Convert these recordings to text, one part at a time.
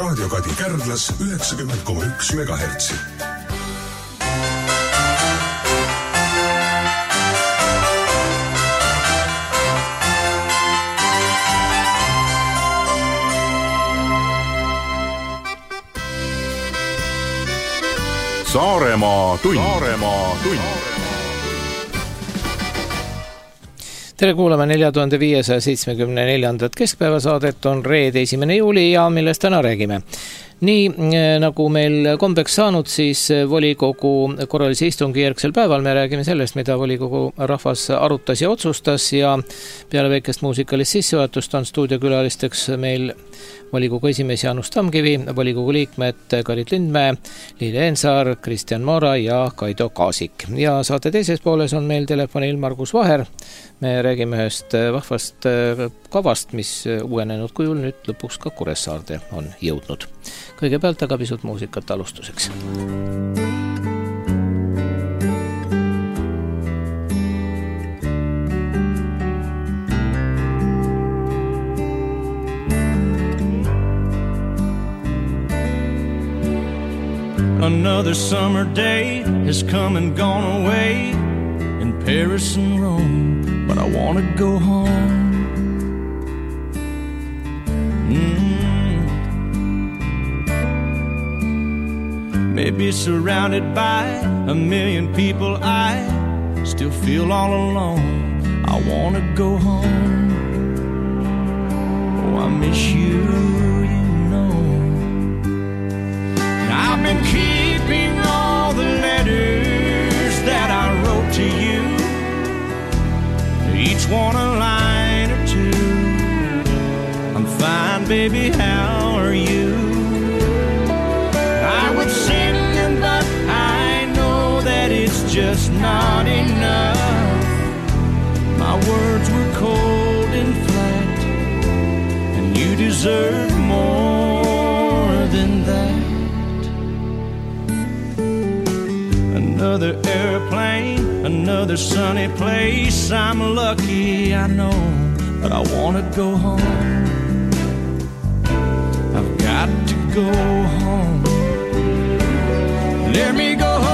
raadiokadi Kärdlas 90,1 MHz. Saaremaa tund. Tere kuulame 4574. keskpäevasaadet, on reede 1. juuli ja millest täna räägime. Nii nagu meil kombeks saanud, siis volikogu korralise istungi järgsel päeval me räägime sellest, mida volikogu rahvas arutas ja otsustas ja peale väikest muusikalist sissejuhatust on stuudiokülalisteks meil volikogu esimees Jaanus Tamkivi, volikogu liikmed Karit Lindmäe, Liili Eensaar, Kristjan Moora ja Kaido Kaasik. Ja saate teises pooles on meil telefonil Margus Vaher. Me räägime ühest vahvast kavast, mis uuenenud kujul nüüd lõpuks ka Kuressaarde on jõudnud. Kõigepealt aga pisut muusikat alustuseks. Another summer day has come and gone away in Paris and Rome, but I want to go home. Maybe surrounded by a million people, I still feel all alone. I want to go home. Oh, I miss you, you know. I've been keeping all the letters that I wrote to you, each one a line or two. I'm fine, baby, how are you? I would sing them, but I know that it's just not enough. My words were cold and flat, and you deserve more than that. Another airplane, another sunny place. I'm lucky, I know, but I want to go home. I've got to go home. Let me go home.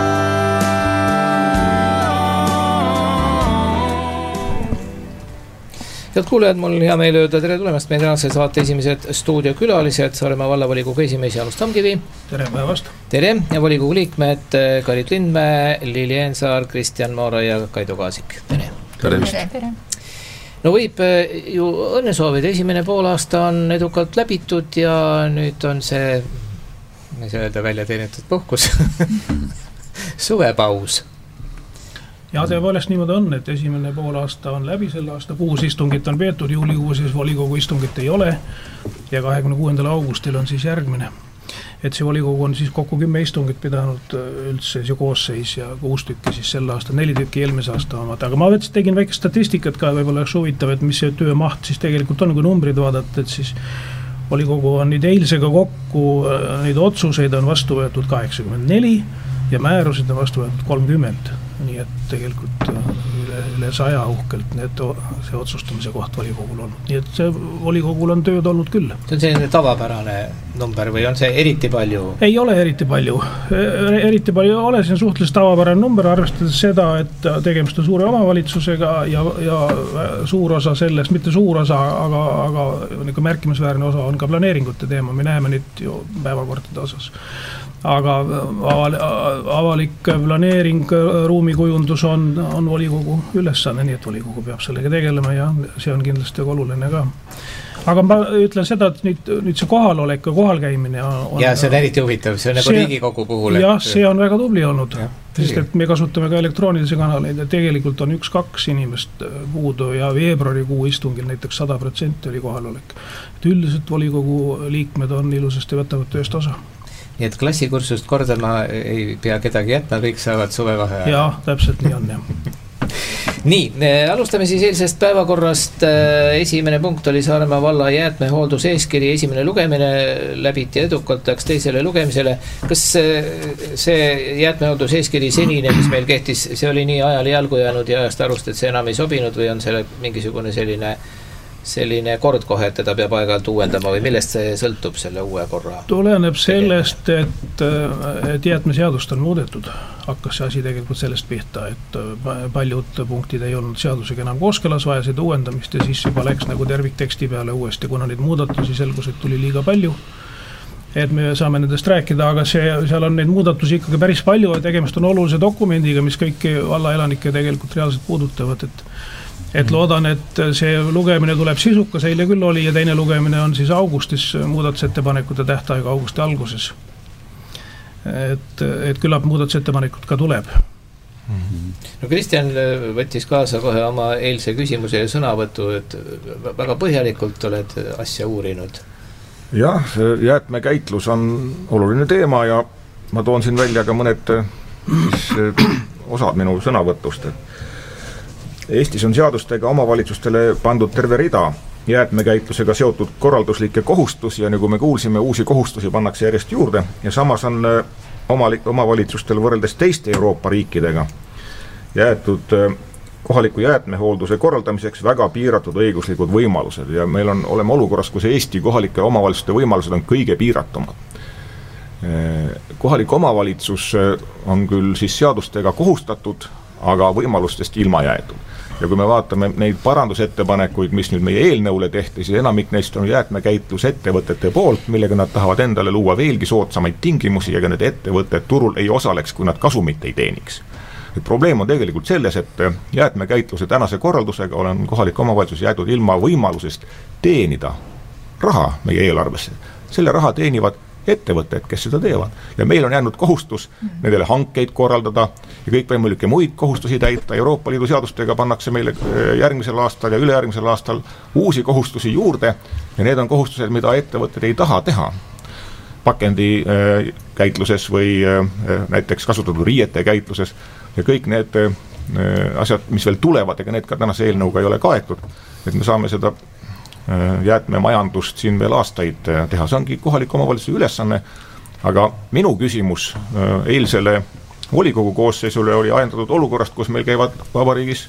Head kuulejad, mul hea meel öelda tere tulemast meie tänase saate esimesed stuudiokülalised, Saaremaa vallavolikogu esimees Jaanus Tamkivi. Tere päevast. Tere ja volikogu liikmed Karit Lindmäe, Liili Eensaar, Kristjan Moora ja Kaido Kaasik. Tere. Tere. No võib ju õnne soovida, esimene poolaasta on edukalt läbitud ja nüüd on see, ma ei saa öelda, välja teenitud puhkus, suvepaus. Ja tõepoolest niimoodi on, et esimene poolaasta on läbi selle aasta, 6 istungit on peetud, juulikuus volikogu istungit ei ole ja 26. augustil on siis järgmine. Et see volikogu on siis kokku 10 istungit pidanud üldse see koosseis ja 6 tükki siis sel aasta, 4 tükki eelmise aasta omad. Aga ma tegin väike statistikat ka, võib-olla oleks huvitav, et mis see töömaht siis tegelikult on, kui numbrid vaadata, et siis volikogu on nüüd eilsega kokku, neid otsuseid on vastu võetud 84 ja määrusid on vastu võetud 30. Nii et tegelikult üle 100 uhkelt see otsustamise koht volikogul olnud. Nii et see volikogul on tööd olnud küll. See on selline tavapärane number või on see eriti palju? Ei ole eriti palju. Eriti palju ei ole, see on suhteliselt tavapärane number, arvestades seda, et tegemist on suure omavalitsusega ja suur osa sellest, mitte suur osa, aga märkimisväärne osa on ka planeeringute teema. Me näeme nüüd ju päevakordade osas. Aga avalik planeering, ruumikujundus on volikogu ülesanne, nii et volikogu peab sellega tegelema ja see on kindlasti oluline ka. Aga ma ütlen seda, et nüüd see kohalolek ja kohalkäimine on... Ja see on eriti huvitav, see on nagu Riigikogu puhul. Ja see on väga tubli olnud, sest et me kasutame ka elektroonilisi kanaleid ja tegelikult on 1-2 inimest puudu ja veebruarikuu istungil näiteks 100% oli kohalolek. Et üldiselt volikogu liikmed on ilusasti võtavad tööst osa. Nii et klassikursust kordama ei pea kedagi jätma, kõik saavad suvevahe. Ja, täpselt nii on, jah. Nii, alustame siis eilsest päevakorrast. Esimene punkt oli Saaremaa valla jäätmehoolduseeskiri, esimene lugemine läbiti edukalt, läks teisele lugemisele. Kas see jäätmehoolduseeskiri senine, mis meil kehtis, see oli nii ajale jalgu jäänud ja ajast arust, et see enam ei sobinud või on selle mingisugune selline selline kord kohe, et teda peab aeg-ajalt uuendama või millest see sõltub selle uue korra? Tuleneb sellest, et jäätmeseadust on muudetud. Hakkas see asi tegelikult sellest pihta, et paljud punktid ei olnud seadusega enam kooskõlas, vaja seda uuendamist ja siis juba läks nagu tervikteksti peale uuesti, kuna neid muudatusi selgus, et tuli liiga palju. Et me saame nendest rääkida, aga seal on neid muudatusi ikkagi päris palju ja tegemist on olulise dokumendiga, mis kõiki valla elanikke tegelikult reaalselt puudutavad, et loodan, et see lugemine tuleb sisukas, eile küll oli ja teine lugemine on siis augustis muudatusettepanekute tähtaega augusti alguses. Et küllap muudatusettepanekud ka tuleb. No Kristjan võttis kaasa kohe oma eilse küsimuse ja sõnavõtu, et väga põhjalikult oled asja uurinud. Jah, jäätmekäitlus on oluline teema ja ma toon siin välja ka mõned osad minu sõnavõtust, Eestis on seadustega omavalitsustele pandud terve rida jäätmekäitlusega seotud korralduslikke kohustusi ja nagu me kuulsime, uusi kohustusi pannakse järjest juurde ja samas on omavalitsustel võrreldes teiste Euroopa riikidega jäetud kohaliku jäätmehoolduse korraldamiseks väga piiratud õiguslikud võimalused ja meil oleme olukorras, kus Eesti kohalike omavalitsuste võimalused on kõige piiratumad. Kohalik omavalitsus on küll siis seadustega kohustatud, aga võimalustest ilma jäetud. Ja kui me vaatame neid parandusettepanekuid, mis nüüd meie eelnõule tehti, siis enamik neist on jäätmekäitlusettevõtete poolt, millega nad tahavad endale luua veelgi soodsamaid tingimusi ja need ettevõtted turul ei osaleks, kui nad kasumit ei teeniks. Et probleem on tegelikult selles, et jäätmekäitluse tänase korraldusega on kohalik omavalitsus jäetud ilma võimalusest teenida raha meie eelarvesse. Selle raha teenivad ettevõtted, kes seda teevad. Ja meil on jäänud kohustus nendele hankeid korraldada ja kõikvõimalikke muid kohustusi täita. Euroopa Liidu seadustega pannakse meile järgmisel aastal ja ülejärgmisel aastal uusi kohustusi juurde ja need on kohustused, mida ettevõtted ei taha teha. Pakendi käitluses või näiteks kasutatud riiete käitluses ja kõik need asjad, mis veel tulevad, ega need ka tänase eelnõuga ei ole kaetud, et me saame seda jäätmemajandust siin veel aastaid teha. See ongi kohaliku omavalitsuse ülesanne, aga minu küsimus eilsele volikogu koosseisule oli ajendatud olukorrast, kus meil käivad vabariigis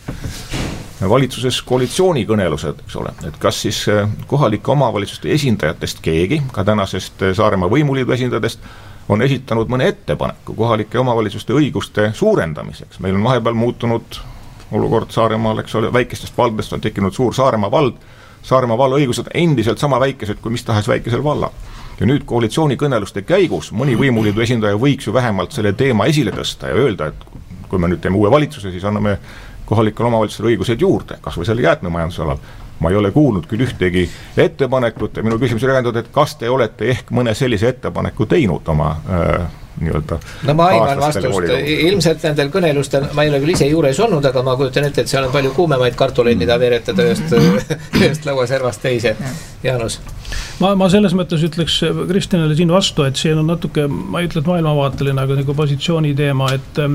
valitsuses koalitsioonikõnelused, eks ole, et kas siis kohalike omavalitsuste esindajatest keegi, ka tänasest Saaremaa võimuliidu esindajatest, on esitanud mõne ettepaneku kohalike omavalitsuste õiguste suurendamiseks. Meil on vahepeal muutunud olukord Saaremaal, eks ole, väikestest valdest on tekkinud suur Saaremaa vald. Saaremaa valla õigused endiselt sama väikesed kui mis tahes väikesel valla. Ja nüüd koalitsioonikõneluste käigus mõni võimuliidu esindaja võiks ju vähemalt selle teema esile tõsta ja öelda, et kui me nüüd teeme uue valitsuse, siis anname kohalikele omavalitsusele õigused juurde, kas või selle jäätmemajandusel. Ma ei ole kuulnud küll ühtegi ettepanekut ja minu küsimus oli rääginud, et kas te olete ehk mõne sellise ettepaneku teinud oma nii-öelda. No ma aiman vastust. Ilmselt nendel kõnelustel, ma ei ole küll ise juures olnud, aga ma kujutan ette, et seal on palju kuumemaid kartuleid, mida veeretada ühest lauaservast teise. Jaanus? Ma selles mõttes ütleks Kristjanile siin vastu, et see on natuke, ma ei ütle, et maailmavaateline, aga nagu positsiooni teema,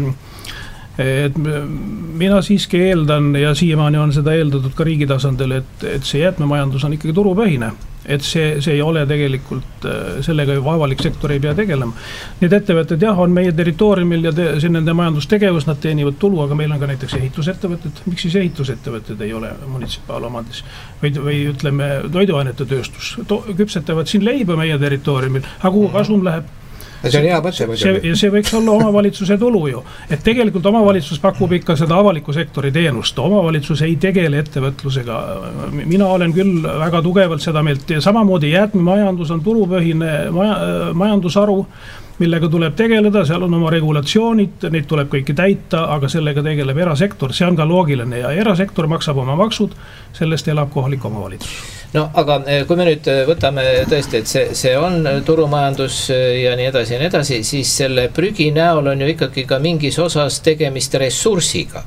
et mina siiski eeldan ja siiamaani on seda eeldatud ka riigi tasandil, et see jäätmemajandus on ikkagi turupõhine. Et see ei ole tegelikult, sellega juba avalik sektor ei pea tegelema. Need ettevõtted jah, on meie territooriumil ja see nende majandustegevus, nad teenivad tulu, aga meil on ka näiteks ehitusettevõtted. Miks siis ehitusettevõtted ei ole munitsipaalomandis? Või ütleme, toiduainete tööstus. Küpsetavad siin leiba meie territooriumil, aga kuhu kasum läheb? See on hea mõte. Ja see võiks olla omavalitsuse tulu ju. Et tegelikult omavalitsus pakub ikka seda avaliku sektori teenust. Omavalitsus ei tegele ettevõtlusega. Mina olen küll väga tugevalt seda meelt. Ja samamoodi jäätmemajandus on turupõhine majandusaru, millega tuleb tegeleda, seal on oma regulatsioonid, neid tuleb kõiki täita, aga sellega tegeleb erasektor, see on ka loogiline ja erasektor maksab oma maksud, sellest elab kohalik omavalitsus. No aga kui me nüüd võtame tõesti, et see on turumajandus ja nii edasi, siis selle prügi näol on ju ikkagi ka mingis osas tegemist ressursiga.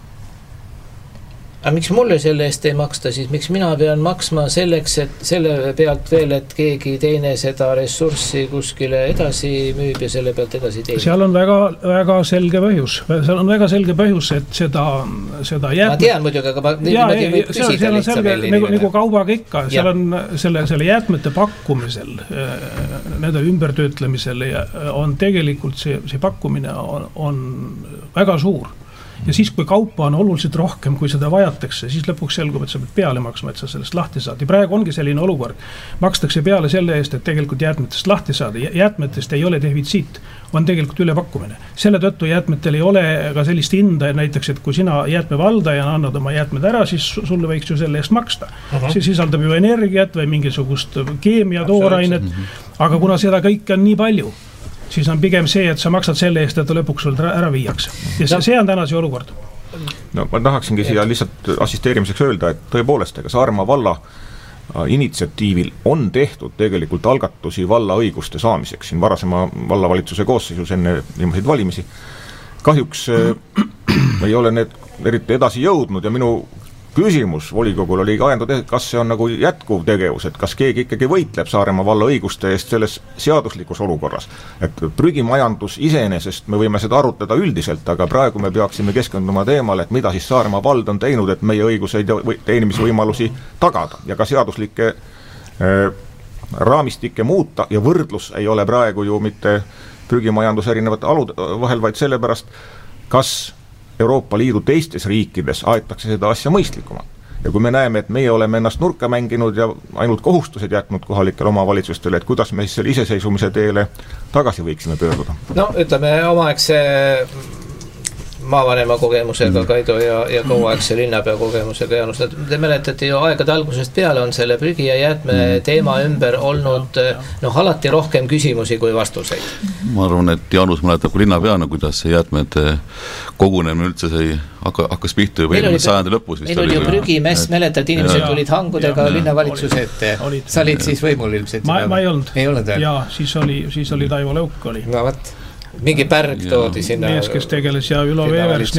Aga miks mulle selle eest ei maksta, siis miks mina pean maksma selleks, et selle pealt veel, et keegi teine seda ressurssi kuskile edasi müüb ja selle pealt edasi teenib? Seal on väga selge põhjus. Seal on väga selge põhjus, et seda jäätme... Ma tean muidugi, aga seal on selge, nagu kaubaga ikka, seal on selle jäätmete pakkumisel, nende ümbertöötlemisel on tegelikult see pakkumine on väga suur. ja siis, kui kaupa on oluliselt rohkem, kui seda vajatakse, siis lõpuks selgub, et sa pead peale maksma, et sa sellest lahti saad. Ja praegu ongi selline olukord. Makstakse peale selle eest, et tegelikult jäätmetest lahti saada. Jäätmetest ei ole defitsiit, on tegelikult ülepakkumine. Selle tõttu jäätmetel ei ole ka sellist hinda, näiteks, et kui sina jäätmevaldajana annad oma jäätmed ära, siis sulle võiks ju selle eest maksta. See sisaldab ju energiat või mingisugust keemia toorainet, aga kuna seda kõike on nii palju, siis on pigem see, et sa maksad selle eest, et lõpuks sul ära viiakse. Ja see on täna see olukord. No ma tahaksingi siia lihtsalt assisteerimiseks öelda, et tõepoolest, ega Saaremaa valla initsiatiivil on tehtud tegelikult algatusi valla õiguste saamiseks siin varasema vallavalitsuse koosseisus enne viimaseid valimisi. Kahjuks ei ole need eriti edasi jõudnud ja minu küsimus volikogul oli ajendatud, kas see on nagu jätkuv tegevus, et kas keegi ikkagi võitleb Saaremaa valla õiguste eest selles seaduslikus olukorras. Et prügimajandus iseenesest me võime seda arutada üldiselt, aga praegu me peaksime keskenduma teemale, et mida siis Saaremaa vald on teinud, et meie õiguseid ja teenimisvõimalusi tagada ja ka seaduslikke raamistikke muuta ja võrdlus ei ole praegu ju mitte prügimajandus erinevate alude vahel, vaid sellepärast, kas Euroopa Liidu teistes riikides aetakse seda asja mõistlikumalt. Ja kui me näeme, et meie oleme ennast nurka mänginud ja ainult kohustused jätnud kohalikele omavalitsustele, et kuidas me siis selle iseseisvumise teele tagasi võiksime pöörduda? No ütleme, omaegse maavanema kogemusega Kaido ja kauaaegse linnapea kogemusega Jaanus, te mäletate ju aegade algusest peale on selle prügi ja jäätme teema ümber olnud alati rohkem küsimusi kui vastuseid. Ma arvan, et Jaanus mäletab kui linnapeana, kuidas see jäätmete kogunemine üldse hakkas pihta juba eelmise sajandi lõpus. Meil oli ju prügimess, mäletad, inimesed tulid hangudega linnavalitsuse ette. Sa olid siis võimul ilmselt? Ma ei olnud. Ja siis oli Taivo Lõuk oli. No võt. Mingi pärg toodi sinna. Mees, kes tegeles ja Ülo Veevers,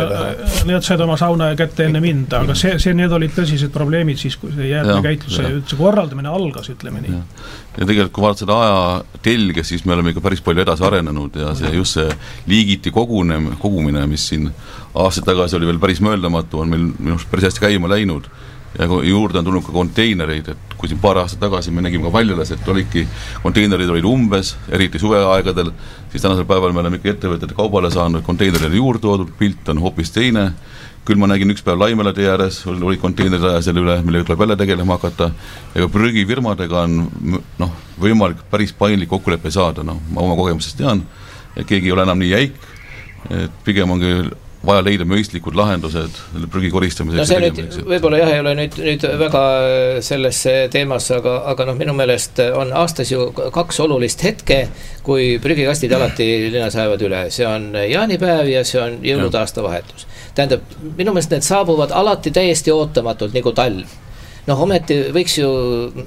need said oma sauna kätte enne mind, aga need olid tõsised probleemid siis, kui see jäätmekäitluse üldse korraldamine algas, ütleme nii. Ja tegelikult kui vaadata seda aja telge, siis me oleme ikka päris palju edasi arenenud ja see just see liigiti kogumine, mis siin aastaid tagasi oli veel päris mööldamatu, on meil minu arust päris hästi käima läinud. Ja juurde on tulnud ka konteinereid, et kui siin paar aastat tagasi me nägime ka Valjalas, et konteinerid olid umbes, eriti suveaegadel, siis tänasel päeval me oleme ikka ettevõtete kaubale saanud, konteinerid juurde toodud, pilt on hoopis teine. Küll ma nägin üks päev Laimela tee ääres, oli konteinerid aja selle üle, millega tuleb jälle tegelema hakata. Ja prügifirmadega on võimalik päris painlik kokkuleppe saada, ma oma kogemusest tean, et keegi ei ole enam nii jäik, et pigem ongi vaja leida mõistlikud lahendused prügi koristamiseks. No see nüüd võib-olla ei ole nüüd väga sellesse teemas, aga minu meelest on aastas ju 2 olulist hetke, kui prügikastid alati linnas ajavad üle. See on jaanipäev ja see on jõulude aastavahetus. Tähendab, minu meelest need saabuvad alati täiesti ootamatult nagu talv. Ometi võiks ju,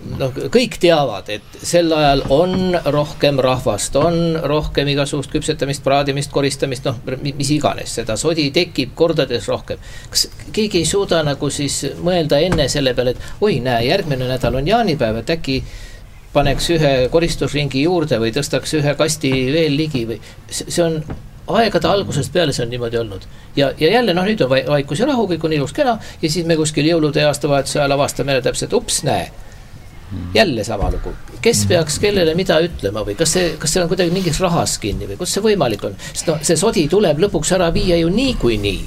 kõik teavad, et sel ajal on rohkem rahvast, on rohkem igasugust küpsetamist, praadimist, koristamist, mis iganes, seda sodi tekib kordades rohkem. Kas keegi ei suuda nagu siis mõelda enne selle peale, et järgmine nädal on jaanipäev, et äkki paneks ühe koristusringi juurde või tõstaks ühe kasti veel ligi või see on aegade algusest peale see on niimoodi olnud. Ja jälle, nüüd on vaikus ja rahu, kõik on ilus kena ja siis me kuskil jõulude ja aastavahetuse ajal avastame täpselt, ups, näe. Jälle sama lugu. Kes peaks kellele mida ütlema või kas see on kuidagi mingis rahas kinni või kus see võimalik on? Sest see sodi tuleb lõpuks ära viia ju nii kui nii.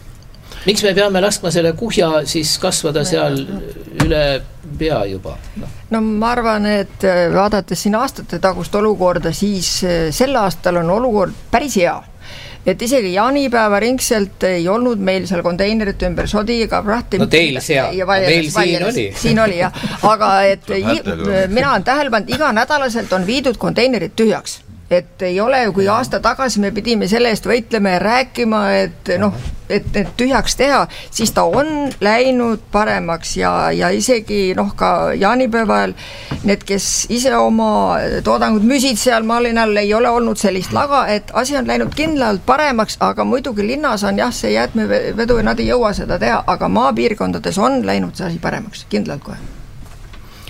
Miks me peame laskma selle kuhja siis kasvada seal üle pea juba? No ma arvan, et vaadates siin aastate tagust olukorda, siis sel aastal on olukord päris hea. Et isegi jaanipäeva ringselt ei olnud meil seal konteinerite ümber sodi ega prahti. No teil seal, meil siin oli. Siin oli, jah. Aga et mina olen tähelepanud, iga nädalaselt on viidud konteinerid tühjaks. Et ei ole, kui aasta tagasi me pidime selle eest võitlema ja rääkima, et tühjaks teha, siis ta on läinud paremaks ja isegi ka jaanipäeval need, kes ise oma toodangud müüsid seal maalinal, ei ole olnud sellist laga, et asi on läinud kindlalt paremaks, aga muidugi linnas on see jäätmevedu ja nad ei jõua seda teha, aga maapiirkondades on läinud see asi paremaks, kindlalt kohe.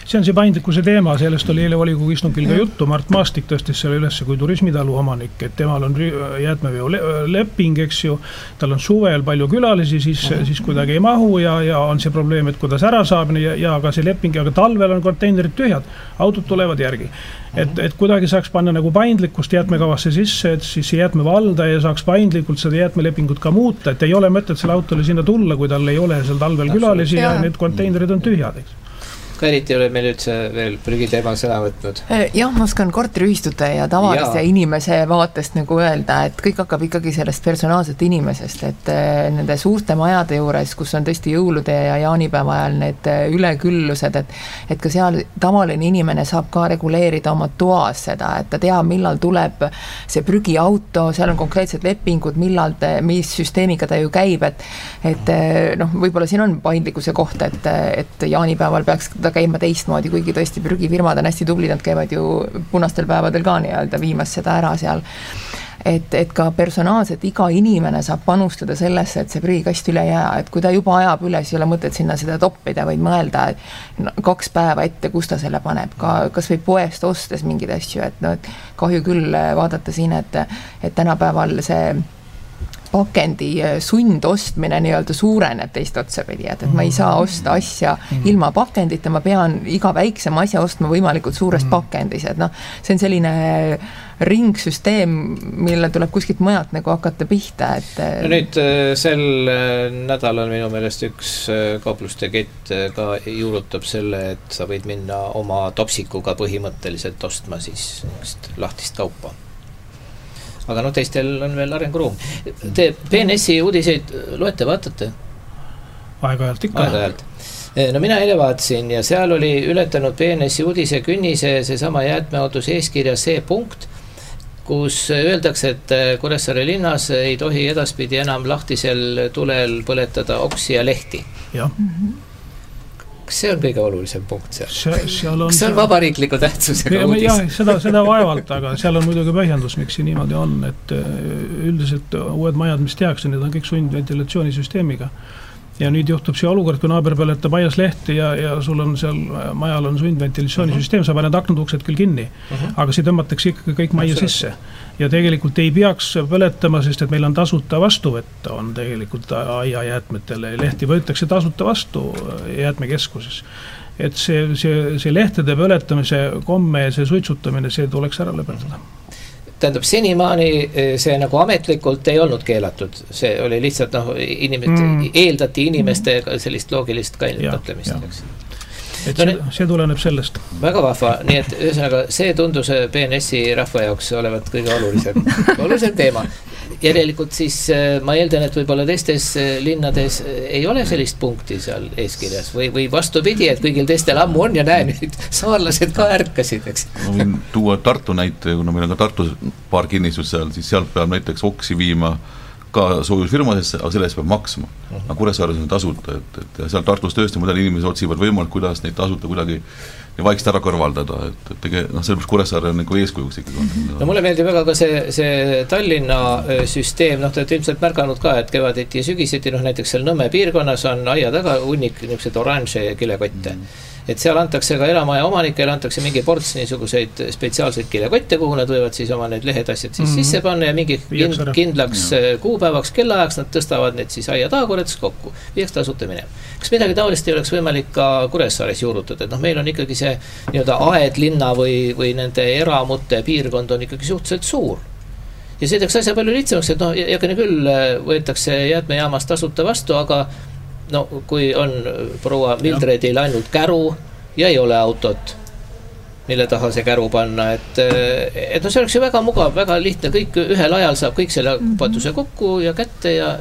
see on see paindlikkuse teema, sellest oli eile volikogu istungil ka juttu, Mart Maastik tõstis selle üles kui turismitalu omanik, et temal on jäätmeveo leping, eks ju, tal on suvel palju külalisi, siis kuidagi ei mahu ja on see probleem, et kuidas ära saab ja ka see leping, aga talvel on konteinerid tühjad, autod tulevad järgi. Et kuidagi saaks panna nagu paindlikkust jäätmekavasse sisse, et siis jäätmevaldaja saaks paindlikult seda jäätmelepingut ka muuta, et ei ole mõtet selle autole sinna tulla, kui tal ei ole seal talvel külalisi ja need konteinerid on tühjad, eks. Ka eriti ei ole meil üldse veel prügiteemal sõna võtnud. Jah, ma oskan korteriühistute ja tavalise inimese vaatest nagu öelda, et kõik hakkab ikkagi sellest personaalset inimesest, et nende suurte majade juures, kus on tõesti jõulude ja jaanipäeva ajal need üleküllused, et ka seal tavaline inimene saab ka reguleerida oma toas seda, et ta teab, millal tuleb see prügiauto, seal on konkreetsed lepingud, mis süsteemiga ta ju käib, et võib-olla siin on paindlikkuse koht, et jaanipäeval peaks ta käima teistmoodi, kuigi tõesti prügifirmad on hästi tublid, nad käivad ju punastel päevadel ka nii-öelda viimas seda ära seal. Et ka personaalselt iga inimene saab panustada sellesse, et see prügikast üle jää, et kui ta juba ajab üles, ei ole mõtet sinna seda toppida, vaid mõelda 2 päeva ette, kus ta selle paneb, kas või poest ostes mingeid asju, et kahju küll vaadata siin, et tänapäeval see pakendi sundostmine nii-öelda suureneb teist otsapidi, et ma ei saa osta asja ilma pakendita, ma pean iga väiksema asja ostma võimalikult suures pakendis, et see on selline ringsüsteem, mille tuleb kuskilt mujalt nagu hakata pihta, et nüüd sel nädalal minu meelest üks kaupluste kett ka juurutab selle, et sa võid minna oma topsikuga põhimõtteliselt ostma siis lahtist kaupa. Aga teistel on veel arenguruum. Te BNS-i uudiseid loete, vaatate? Aeg-ajalt ikka. Aeg-ajalt. No mina eile vaatasin ja seal oli ületanud BNS-i uudise künnise seesama jäätmeohutuse eeskirja see punkt, kus öeldakse, et Kuressaare linnas ei tohi edaspidi enam lahtisel tulel põletada oksi ja lehti. Jah. Kas see on kõige olulisem punkt seal? Kas see on vabariikliku tähtsusega uudis? Jah, seda vaevalt, aga seal on muidugi põhjendus, miks see niimoodi on, et üldiselt uued majad, mis tehakse, need on kõik sundventilatsioonisüsteemiga. Ja nüüd juhtub see olukord, kui naaber põletab aias lehti ja sul on seal majal on sundventilatsioonisüsteem, sa paned aknad uksed küll kinni, aga see tõmmatakse ikkagi kõik majja sisse. Ja tegelikult ei peaks põletama, sest et meil on tasuta vastuvõtta, on tegelikult aia jäätmetele. Lehti võetakse tasuta vastu jäätmekeskuses. Et see lehtede põletamise komme ja see suitsutamine, see tuleks ära lõpetada. Tähendab, senimaani see nagu ametlikult ei olnud keelatud. See oli lihtsalt, eeldati inimeste sellist loogilist mõtlemist. Et see tuleneb sellest. Väga vahva, nii et ühesõnaga see tundus BNS-i rahva jaoks olevat kõige olulisem teema. Järelikult siis ma eeldan, et võib-olla teistes linnades ei ole sellist punkti seal eeskirjas või vastupidi, et kõigil teistel ammu on ja näe nüüd saarlased ka ärkasid, eks. Ma võin tuua Tartu näite, kuna meil on ka Tartus paar kinnistus seal, siis sealt peab näiteks oksi viima ka soojusfirmadesse, aga selle eest peab maksma. Aga Kuressaares on tasuta, et seal Tartus tõesti mõned inimesed otsivad võimalik, kuidas neid tasuta kuidagi vaikselt ära kõrvaldada, et sellepärast Kuressaare on nagu eeskujuks ikkagi. No mulle meeldib väga ka see Tallinna süsteem, te olete ilmselt märganud ka, et kevadeti ja sügiseti, näiteks seal Nõmme piirkonnas on aia taga hunnik niisugused oranže kilekotte. Et seal antakse ka elamaja omanikele, antakse mingi ports niisuguseid spetsiaalseid kilekotte, kuhu nad võivad siis oma need lehed asjad siis sisse panna ja mingi kindlaks kuupäevaks kellaajaks nad tõstavad need siis aia taagurets kokku, viieks tasuta minema. Kas midagi taolist ei oleks võimalik ka Kuressaares juurutada? Et meil on ikkagi see nii-öelda aedlinna või nende eramute piirkond on ikkagi suhteliselt suur. Ja see teeks asja palju lihtsamaks, et jakene küll võetakse jäätmejaamast tasuta vastu, aga kui on proua Mildredil ainult käru ja ei ole autot, mille taha see käru panna, et see oleks ju väga mugav, väga lihtne, kõik ühel ajal saab kõik selle patuse kokku ja kätte ja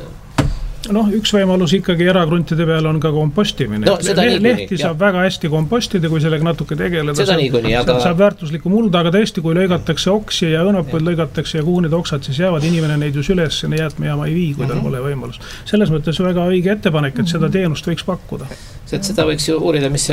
üks võimalus ikkagi erakruntide peal on ka kompostimine. Lehti saab väga hästi kompostida, kui sellega natuke tegeleda. Seda niikuni, aga saab väärtuslikku mulda, aga tõesti, kui lõigatakse oksi ja õnnapuid lõigatakse ja kuhu need oksad siis jäävad, inimene neid just üles ja jäätmejaama ei vii, kui tal pole võimalus. Selles mõttes väga õige ettepanek, et seda teenust võiks pakkuda. Seda võiks ju uurida, mis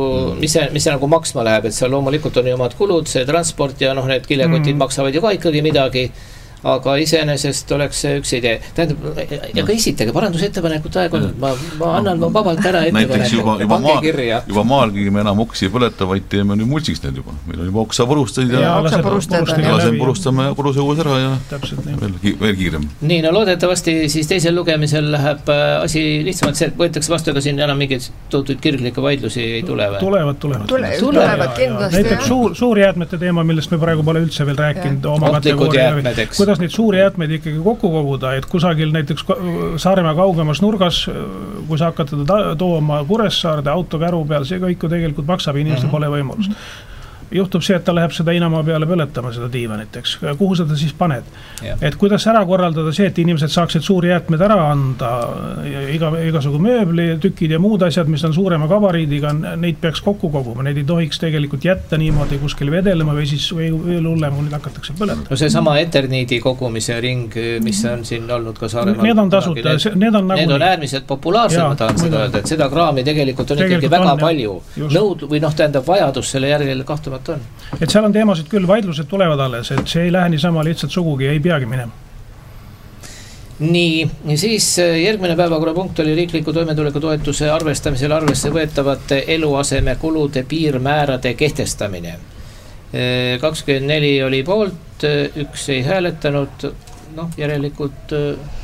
see nagu maksma läheb, et seal loomulikult on ju omad kulud, see transport ja need kilekotid maksavad ju ka ikkagi midagi. aga iseenesest oleks see üks idee. Tähendab, ja ka esitage parandusettepanekut aeg on, ma annan vabalt ära ettepaneku. Juba maalgi me enam oksi ei põleta, vaid teeme nüüd multsiks need juba. Meil on juba oksapurustasid ja lasem purustame puruse uus ära ja veel kiirem. Nii, no loodetavasti siis teisel lugemisel läheb asi lihtsamalt, see võetakse vastu, ega siin enam mingeid tohutuid kirglikke vaidlusi ei tule või? Tulevad kindlasti. Näiteks suurjäätmete teema, millest me praegu pole üldse veel rääkinud oma kategooria. Kuidas neid suuri jäätmeid ikkagi kokku koguda, et kusagil näiteks Saaremaa kaugemas nurgas, kui sa hakkad teda tooma Kuressaarde autokäru peal, see kõik ju tegelikult maksab, inimestel pole võimalust. Juhtub see, et ta läheb seda Inamaa peale põletama, seda diivanit, eks. Kuhu seda siis paned? Et kuidas ära korraldada see, et inimesed saaksid suuri jäätmed ära anda, igasugu mööbli, tükid ja muud asjad, mis on suurema gabariidiga, neid peaks kokku koguma. Neid ei tohiks tegelikult jätta niimoodi kuskil vedelema või siis veel hullem, kui neid hakatakse põletama. No see sama eterniidi kogumise ring, mis on siin olnud ka Saaremaal. Need on tasuta. Need on äärmiselt populaarsed, ma tahan seda öelda, et seda kraami tegelikult on ikkagi väga palju. Või tähendab vajadus selle järgele kahtlemata on. Et seal on teemasid küll, vaidlused tulevad alles, et see ei lähe niisama lihtsalt sugugi, ei peagi minema. Nii, siis järgmine päevakorrapunkt oli riikliku toimetuleku toetuse arvestamisel arvesse võetavate eluasemekulude piirmäärade kehtestamine. 24 oli poolt, 1 ei hääletanud, järelikult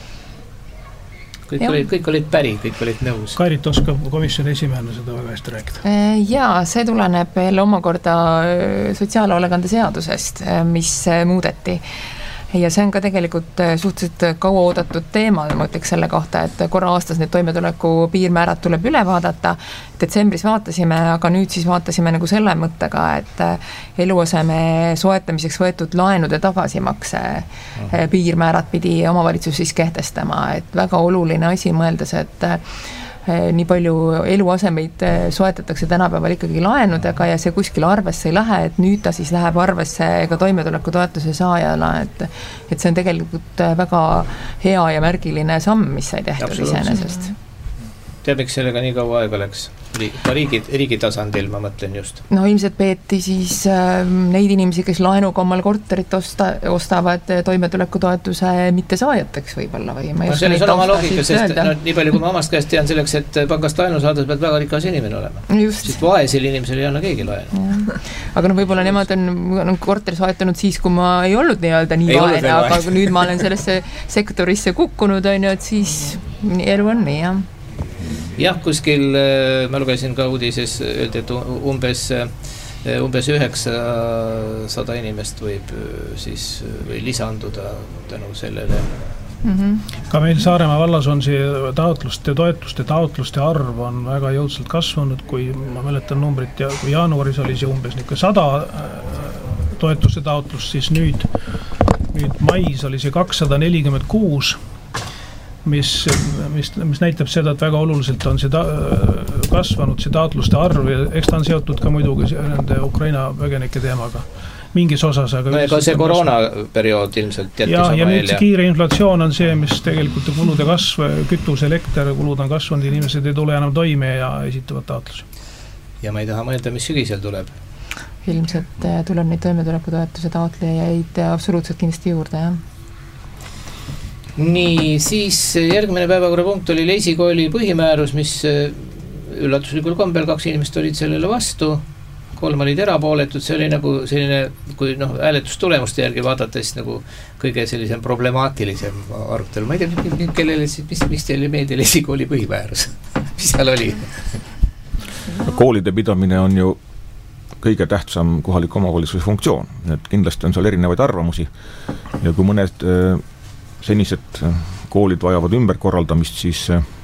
kõik olid päri, kõik olid nõus. Kairit oskab komisjoni esimehena seda väga hästi rääkida. Jaa, see tuleneb jälle omakorda sotsiaalhoolekande seadusest, mis muudeti. Ja see on ka tegelikult suhteliselt kaua oodatud teema, ma ütleks selle kohta, et korra aastas need toimetuleku piirmäärad tuleb üle vaadata. Detsembris vaatasime, aga nüüd siis vaatasime nagu selle mõttega, et eluaseme soetamiseks võetud laenude tagasimakse piirmäärad pidi omavalitsus siis kehtestama, et väga oluline asi mõeldes, et nii palju eluasemeid soetatakse tänapäeval ikkagi laenudega ja see kuskil arvesse ei lähe, et nüüd ta siis läheb arvesse ka toimetuleku toetuse saajana, et see on tegelikult väga hea ja märgiline samm, mis sai tehtud iseenesest. Teab, miks sellega nii kaua aega läks? Riigi tasandil, ma mõtlen just. No ilmselt peeti siis neid inimesi, kes laenuga omal korterit ostavad toimetuleku toetuse mitte saajateks võib-olla või ma see on oma loogika, sest nii palju kui ma omast käest tean selleks, et pangast laenu saada, pead väga rikas inimene olema. Sest vaesel inimesel ei anna keegi laenu. Aga võib-olla nemad on korteri soetanud siis, kui ma ei olnud nii vaene, aga nüüd ma olen sellesse sektorisse kukkunud, et siis elu on nii, jah. Jah, kuskil, ma lugesin ka uudises, öeldi, et umbes 900 inimest võib siis või lisanduda tänu sellele. Ka meil Saaremaa vallas on see toetuste arv on väga jõudsalt kasvanud, kui ma mäletan numbrit ja kui jaanuaris oli see umbes 100 toetuste taotlust, siis nüüd mais oli see 246, mis näitab seda, et väga oluliselt on see kasvanud see taotluste arv ja eks ta on seotud ka muidugi nende Ukraina põgenike teemaga mingis osas. No ega see koroonaperiood ilmselt jättis oma eelja. Ja kiire inflatsioon on see, mis tegelikult kulude kasv, kütus, elekter, kulud on kasvanud, inimesed ei tule enam toime ja esitavad taotlusi. Ja ma ei taha mõelda, mis sügisel tuleb. Ilmselt tuleb neid toimetuleku toetuse taotlejaid absoluutselt kindlasti juurde, jah. Nii, siis järgmine päevakorrapunkt oli Leisikooli põhimäärus, mis üllatuslikul kombel 2 inimest olid sellele vastu, 3 olid erapooletud, see oli nagu selline, kui hääletustulemuste järgi vaadates nagu kõige sellisem problemaatilisem arutelu. Ma ei tea, kellele siis, miks teile meeldib Leisikooli põhimäärus? Mis seal oli? Koolide pidamine on ju kõige tähtsam kohaliku omavalitsuse funktsioon, et kindlasti on seal erinevaid arvamusi ja kui mõned senised koolid vajavad ümberkorraldamist, siis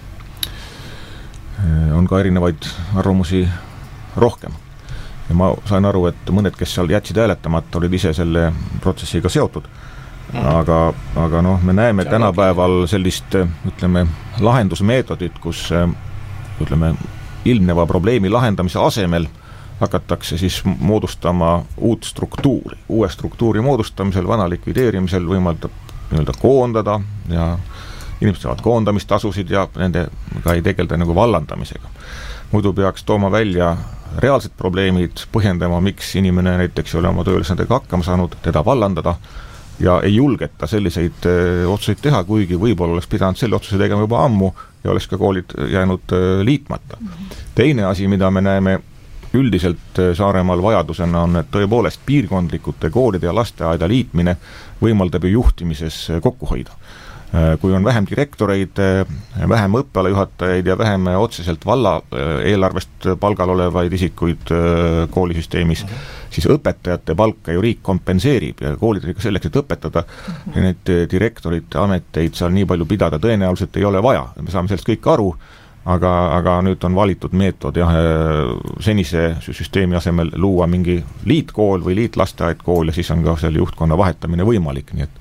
on ka erinevaid arvamusi rohkem. Ja ma sain aru, et mõned, kes seal jätsid hääletamata, olid ise selle protsessiga seotud. Aga me näeme tänapäeval sellist, lahendusmeetodit, kus ilmneva probleemi lahendamise asemel hakatakse siis moodustama uut struktuuri. Uue struktuuri moodustamisel, vana likvideerimisel võimaldab koondada ja inimesed saavad koondamistasusid ja nendega ei tegelda nagu vallandamisega. Muidu peaks tooma välja reaalsed probleemid, põhjendama, miks inimene näiteks ei ole oma tööülesandega hakkama saanud, teda vallandada, ja ei julgeta selliseid otsuseid teha, kuigi võib-olla oleks pidanud selle otsuse tegema juba ammu ja oleks ka koolid jäänud liitmata. Teine asi, mida me näeme üldiselt Saaremaal vajadusena on, et tõepoolest piirkondlikute koolide ja lasteaeda liitmine võimaldab ju juhtimises kokku hoida. Kui on vähem direktoreid, vähem õppealajuhatajaid ja vähem otseselt valla eelarvest palgal olevaid isikuid koolisüsteemis, siis õpetajate palka ju riik kompenseerib ja koolid on ikka selleks, et õpetada ja need direktorite ameteid seal nii palju pidada tõenäoliselt ei ole vaja. Me saame sellest kõik aru, aga nüüd on valitud meetod senise süsteemi asemel luua mingi liitkool või liitlasteaedkool ja siis on ka seal juhtkonna vahetamine võimalik, nii et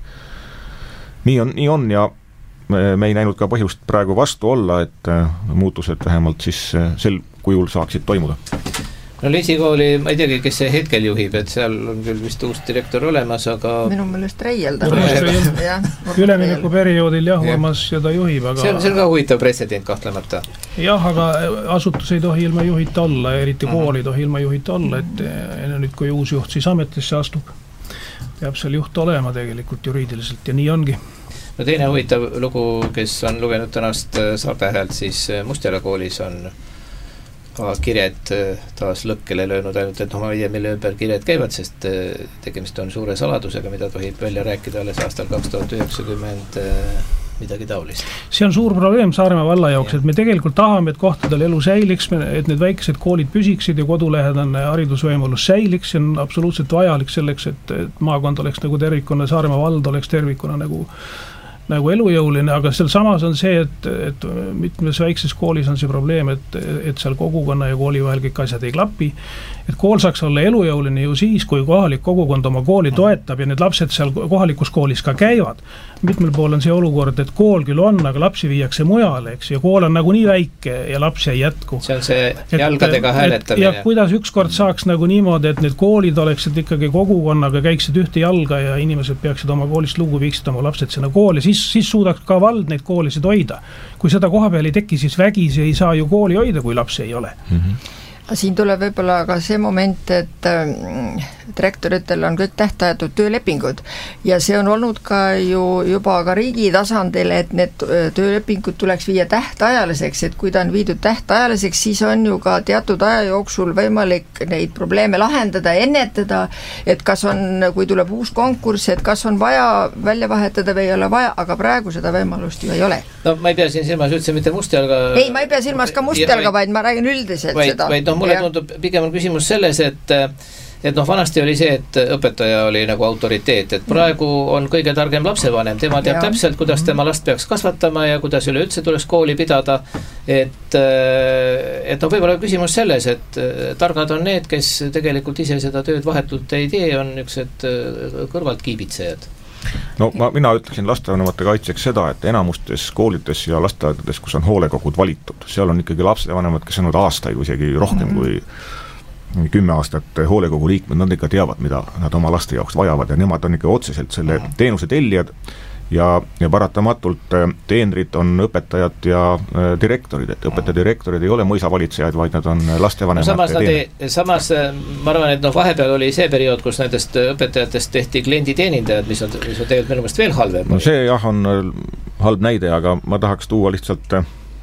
nii on ja me ei näinud ka põhjust praegu vastu olla, et muutused vähemalt siis sel kujul saaksid toimuda. No Liisikooli, ma ei teagi, kes see hetkel juhib, et seal on küll vist uus direktor olemas, aga minu meelest Reiel üleminekuperioodil Urmas seda juhib, aga see on ka huvitav pretsedent kahtlemata. Jah, aga asutus ei tohi ilma juhita olla, eriti kool ei tohi ilma juhita olla, et nüüd kui uus juht siis ametisse astub, peab seal juht olema tegelikult juriidiliselt ja nii ongi. No teine huvitav lugu, kes on lugenud tänast Saarte Häält, siis Mustjala koolis on ka kirjed taas lõkkele löönud, ainult et ma ei tea, mille ümber kirjed käivad, sest tegemist on suure saladusega, mida tohib välja rääkida alles aastal 2090 midagi taolist. See on suur probleem Saaremaa valla jaoks, et me tegelikult tahame, et kohtadel elu säiliks, et need väikesed koolid püsiksid ja kodulähedane haridusvõimalus säiliks, see on absoluutselt vajalik selleks, et maakond oleks nagu tervikuna, Saaremaa vald oleks tervikuna nagu elujõuline, aga seal samas on see, et mitmes väikses koolis on see probleem, et seal kogukonna ja kooli vahel kõik asjad ei klapi, et kool saaks olla elujõuline ju siis, kui kohalik kogukond oma kooli toetab ja need lapsed seal kohalikus koolis ka käivad. Mitmel pool on see olukord, et kool küll on, aga lapsi viiakse mujale, eks, ja kool on nagu nii väike ja lapsi ei jätku. See on see jalgadega hääletamine. Ja kuidas ükskord saaks nagu niimoodi, et need koolid oleksid ikkagi kogukonnaga, käiksid ühte jalga ja inimesed peaksid oma koolist lugu, viiksid oma lapsed sinna kooli, siis suudaks ka vald neid koolisid hoida. Kui seda koha peal ei teki, siis vägisi ei saa ju kooli hoida, kui lapsi ei ole. Siin tuleb võib-olla ka see moment, et direktoritel on kõik tähtajatud töölepingud ja see on olnud ka ju juba ka riigi tasandil, et need töölepingud tuleks viia tähtajaliseks, et kui ta on viidud tähtajaliseks, siis on ju ka teatud aja jooksul võimalik neid probleeme lahendada, ennetada, et kas on, kui tuleb uus konkurss, et kas on vaja välja vahetada või ei ole vaja, aga praegu seda võimalust ju ei ole. No ma ei pea siin silmas üldse mitte Mustjalga. Ei, ma ei pea silmas ka Mustjalga, vaid ma räägin üldiselt seda. Mulle tundub pigem on küsimus selles, et vanasti oli see, et õpetaja oli nagu autoriteet, et praegu on kõige targem lapsevanem, tema teab täpselt, kuidas tema last peaks kasvatama ja kuidas üleüldse tuleks kooli pidada, et võib-olla küsimus selles, et targad on need, kes tegelikult ise seda tööd vahetult ei tee, on niisugused kõrvalt kiibitsejad. No mina ütleksin lastevanemate kaitseks seda, et enamustes koolides ja lasteaedades, kus on hoolekogud valitud, seal on ikkagi lapsevanemad, kes on aastaid või isegi rohkem kui 10 aastat hoolekogu liikmed, nad ikka teavad, mida nad oma laste jaoks vajavad ja nemad on ikka otseselt selle teenuse tellijad ja paratamatult teenrid on õpetajad ja direktorid, et õpetajad direktorid ei ole mõisavalitsejad, vaid nad on lastevanemad. Samas ma arvan, et vahepeal oli see periood, kus nendest õpetajatest tehti klienditeenindajad, mis on tegelikult minu meelest veel halvem. No see jah on halb näide, aga ma tahaks tuua lihtsalt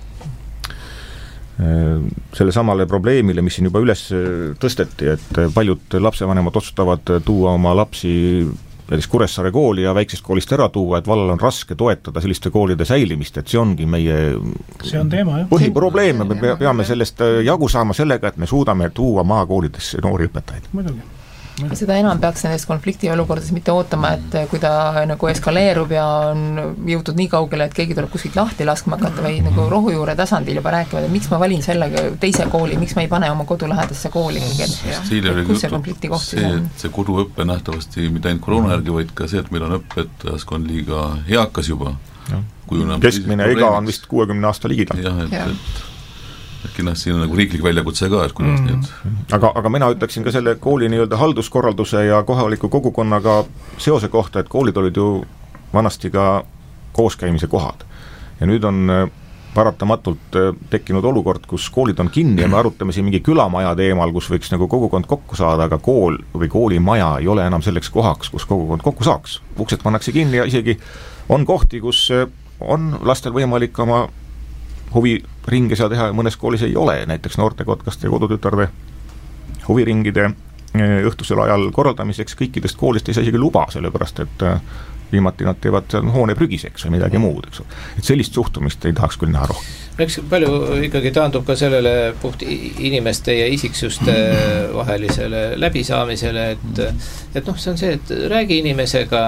selle samale probleemile, mis siin juba üles tõsteti, et paljud lapsevanemad otsustavad tuua oma lapsi näiteks Kuressaare kooli ja väiksest koolist ära tuua, et vallal on raske toetada selliste koolide säilimist, et see ongi meie põhiprobleem, me peame sellest jagu saama sellega, et me suudame tuua maakoolidesse noori õpetajaid. Muidugi. Seda enam peaks nendest konflikti olukordades mitte ootama, et kui ta nagu eskaleerub ja on jõutud nii kaugele, et keegi tuleb kuskilt lahti laskma hakata või nagu rohujuure tasandil juba rääkima, et miks ma valin selle teise kooli, miks ma ei pane oma kodulähedasse kooli, kus see konflikti koht siis on. See koduõppe nähtavasti mitte ainult koroona järgi, vaid ka see, et meil on õpetajaskond liiga heakas juba. Keskmine iga on vist 60 aasta ligidal. Jah, et siin on nagu riiklik väljakutse ka, et kuidas need. Aga mina ütleksin ka selle kooli nii-öelda halduskorralduse ja kohaliku kogukonnaga seose kohta, et koolid olid ju vanasti ka kooskäimise kohad. Ja nüüd on paratamatult tekkinud olukord, kus koolid on kinni ja me arutame siin mingi külamaja teemal, kus võiks nagu kogukond kokku saada, aga kool või koolimaja ei ole enam selleks kohaks, kus kogukond kokku saaks. Uksed pannakse kinni ja isegi on kohti, kus on lastel võimalik oma huviringe seal teha ja mõnes koolis ei ole, näiteks noortekotkaste ja kodutütarde huviringide õhtusel ajal korraldamiseks kõikidest koolist ei saa isegi luba, sellepärast et viimati nad teevad hoone prügiseks või midagi muud, eks. Et sellist suhtumist ei tahaks küll näha rohkem. Eks palju ikkagi taandub ka sellele puht inimeste ja isiksuste vahelisele läbisaamisele, et noh, see on see, et räägi inimesega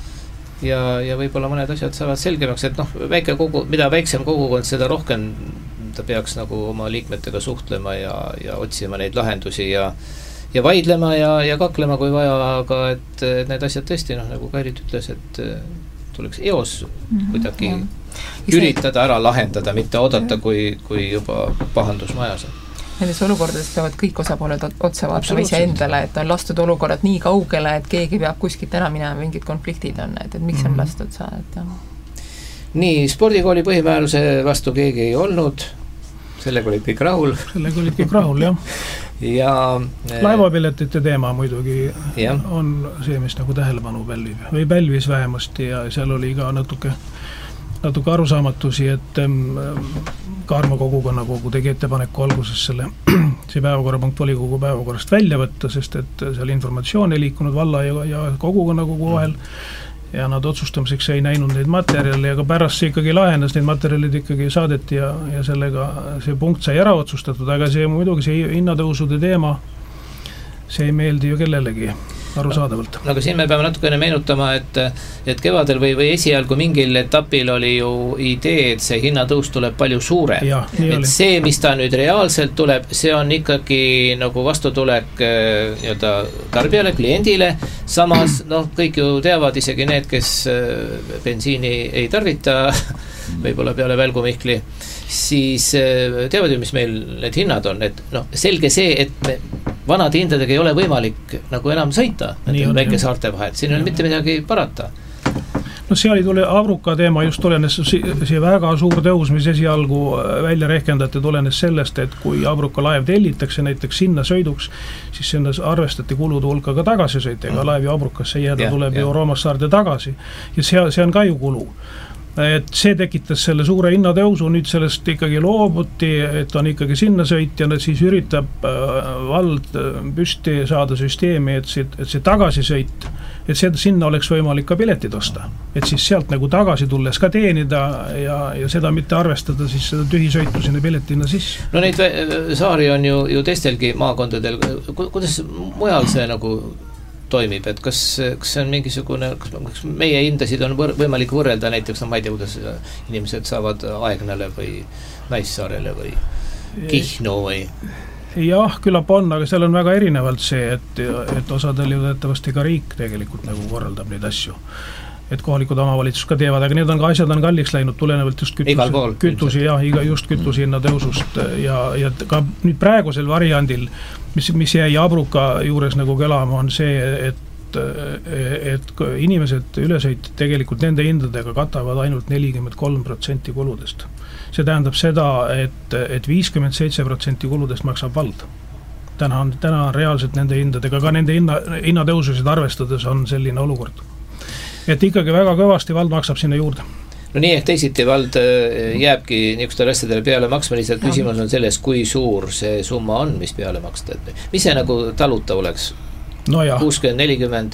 ja võib-olla mõned asjad saavad selgemaks, et noh, mida väiksem kogukond, seda rohkem ta peaks nagu oma liikmetega suhtlema ja otsima neid lahendusi ja vaidlema ja kaklema, kui vaja, aga et need asjad tõesti, noh, nagu Kairit ütles, et tuleks eos kuidagi üritada ära lahendada, mitte oodata, kui juba pahandus majas on. Nendes olukordades peavad kõik osapooled otsa vaatama ise endale, et on lastud olukorrad nii kaugele, et keegi peab kuskilt ära minema, mingid konfliktid on, et miks on lastud sa, et Nii, spordikooli põhimääruse vastu keegi ei olnud, sellega olid kõik rahul. Sellega olid kõik rahul, jah. Ja laevapiletite teema muidugi on see, mis nagu tähelepanu pälvis vähemasti ja seal oli ka natuke arusaamatusi, et Kaarma kogukonnakogu tegi ettepaneku alguses see päevakorrapunkt volikogu päevakorrast välja võtta, sest et seal informatsioon ei liikunud valla ja kogukonnakogu vahel ja nad otsustamiseks ei näinud neid materjale, aga pärast see ikkagi lahenes, neid materjalid ikkagi saadeti ja sellega see punkt sai ära otsustatud, aga see muidugi see hinnatõusude teema, see ei meeldi ju kellelegi arusaadavalt. No aga siin me peame natukene meenutama, et kevadel või esialgu mingil etapil oli ju idee, et see hinnatõus tuleb palju suurem. Et see, mis ta nüüd reaalselt tuleb, see on ikkagi nagu vastutulek tarbijale, kliendile. Samas, kõik ju teavad isegi need, kes bensiini ei tarvita, võib-olla peale Välgu-Mihkli, siis teavad ju, mis meil need hinnad on, et selge see, et vanade hindadega ei ole võimalik nagu enam sõita väikesaarte vahel, siin on mitte midagi parata. No seal tuli Avruka teema just tulenes see väga suur tõus, mis esialgu välja rehkendati, tulenes sellest, et kui Avruka laev tellitakse näiteks sinna sõiduks, siis sinna arvestati kulude hulka ka tagasisõit, ega laev ju Avrukasse jääda tuleb ju Roomassaarde tagasi ja see on ka ju kulu. Et see tekitas selle suure hinnatõusu, nüüd sellest ikkagi loobuti, et on ikkagi sinna sõit ja siis üritab vald püsti saada süsteemi, et see tagasisõit, et sinna oleks võimalik ka piletid osta. Et siis sealt nagu tagasi tulles ka teenida ja seda mitte arvestada siis seda tühisõitu sinna piletina sisse. No neid saari on ju teistelgi maakondadel, kuidas mujal see nagu toimib, et kas see on mingisugune, kas meie hindasid on võimalik võrrelda näiteks, ma ei tea, kuidas inimesed saavad Aegnale või Naissaarele või Kihnu või? Jah, küllap on, aga seal on väga erinevalt see, et osadel ju teatavasti ka riik tegelikult nagu korraldab neid asju. Et kohalikud omavalitsus ka teevad, aga need asjad on kalliks läinud tulenevalt just kütusi hinna tõusust ja ka nüüd praegusel variandil, mis jäi Abruka juures nagu kõlama, on see, et inimesed ülesõit tegelikult nende hindadega katavad ainult 43% kuludest. See tähendab seda, et 57% kuludest maksab vald. Täna on reaalselt nende hindadega, ka nende hinnatõususid arvestades on selline olukord. Et ikkagi väga kõvasti vald maksab sinna juurde. No nii ehk teisiti vald jääbki niisugustele asjadele peale maksma, lihtsalt küsimus on selles, kui suur see summa on, mis peale maksta. Mis see nagu taluta oleks? 60-40?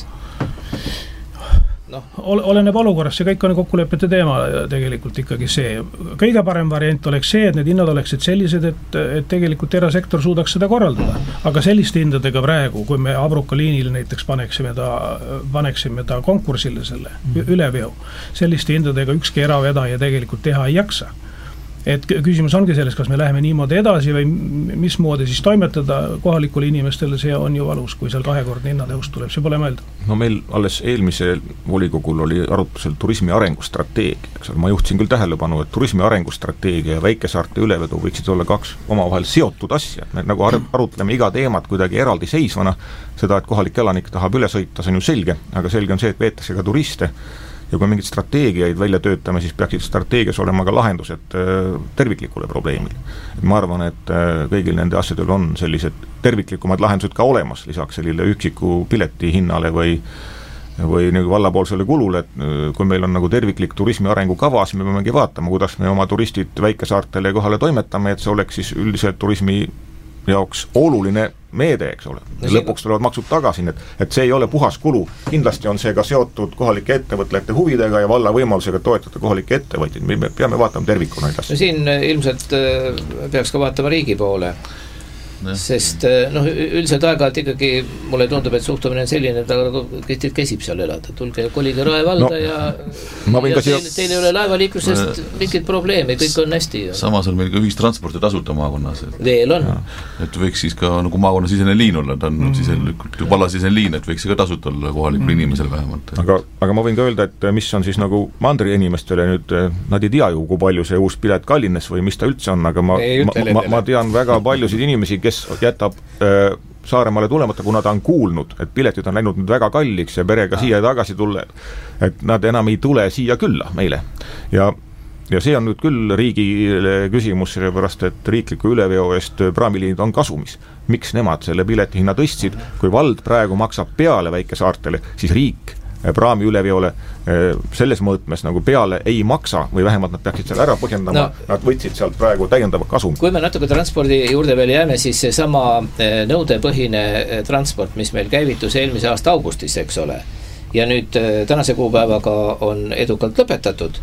Oleneb olukorrast, see kõik on kokkulepete teema tegelikult ikkagi see. Kõige parem variant oleks see, et need hinnad oleksid sellised, et tegelikult erasektor suudaks seda korraldada. Aga selliste hindadega praegu, kui me Abruka liinil näiteks paneksime ta konkursile selle üleveo, selliste hindadega ükski eravedaja tegelikult teha ei jaksa. Et küsimus ongi selles, kas me läheme niimoodi edasi või mismoodi siis toimetada kohalikule inimestele, see on ju valus, kui seal kahekordne hinnatõus tuleb, see pole mõelda. No meil alles eelmisel volikogul oli arutusel turismi arengustrateegia. Ma juhtisin küll tähelepanu, et turismi arengustrateegia ja väikesaarte ülevedu võiksid olla kaks omavahel seotud asja. Me nagu arutleme iga teemat kuidagi eraldi seisvana, seda, et kohalik elanik tahab üle sõita, see on ju selge, aga selge on see, et veetakse ka turiste ja kui mingid strateegiaid välja töötame, siis peaksid strateegias olema ka lahendused terviklikule probleemile. Ma arvan, et kõigil nende asjadel on sellised terviklikumad lahendused ka olemas, lisaks sellile üksiku pileti hinnale või nagu vallapoolsele kulule, et kui meil on nagu terviklik turismi arengukava, siis me peamegi vaatama, kuidas me oma turistid väikesaartele kohale toimetame, et see oleks siis üldiselt turismi jaoks oluline meede, eks ole. Lõpuks tulevad maksud tagasi, et see ei ole puhas kulu. Kindlasti on see ka seotud kohalike ettevõtlejate huvidega ja valla võimalusega toetada kohalikke ettevõtjaid. Me peame vaatama tervikuna neid asju. No siin ilmselt peaks ka vaatama riigi poole. Sest üldiselt aeg-ajalt ikkagi mulle tundub, et suhtumine on selline, et ta käsib seal elada, tulge kolige Rae valda ja teil ei ole laevaliiklusest mingit probleemi, kõik on hästi. Samas on meil ka ühistransporti tasuta maakonnas. Veel on. Et võiks siis ka nagu maakonna sisene liin olla, ta on valla sisene liin, et võiks ka tasuta olla kohalikul inimesel vähemalt. Aga ma võin ka öelda, et mis on siis nagu mandri inimestele nüüd, nad ei tea ju, kui palju see uus pilet kallines või mis ta üldse on, aga ma tean väga paljusid inimesi, kes jätab Saaremaale tulemata, kuna ta on kuulnud, et piletid on läinud nüüd väga kalliks ja perega siia tagasi tulle, et nad enam ei tule siia külla meile. Ja see on nüüd küll riigile küsimus, sellepärast, et riikliku üleveo eest praamiliinid on kasumis. Miks nemad selle piletihinna tõstsid? Kui vald praegu maksab peale väikesaartele, siis riik praami üleveole selles mõõtmes nagu peale ei maksa või vähemalt nad peaksid seal ära põhjendama, nad võtsid sealt praegu täiendava kasumi. Kui me natuke transpordi juurde veel jääme, siis see sama nõudepõhine transport, mis meil käivitus eelmise aasta augustis, eks ole, ja nüüd tänase kuupäevaga on edukalt lõpetatud,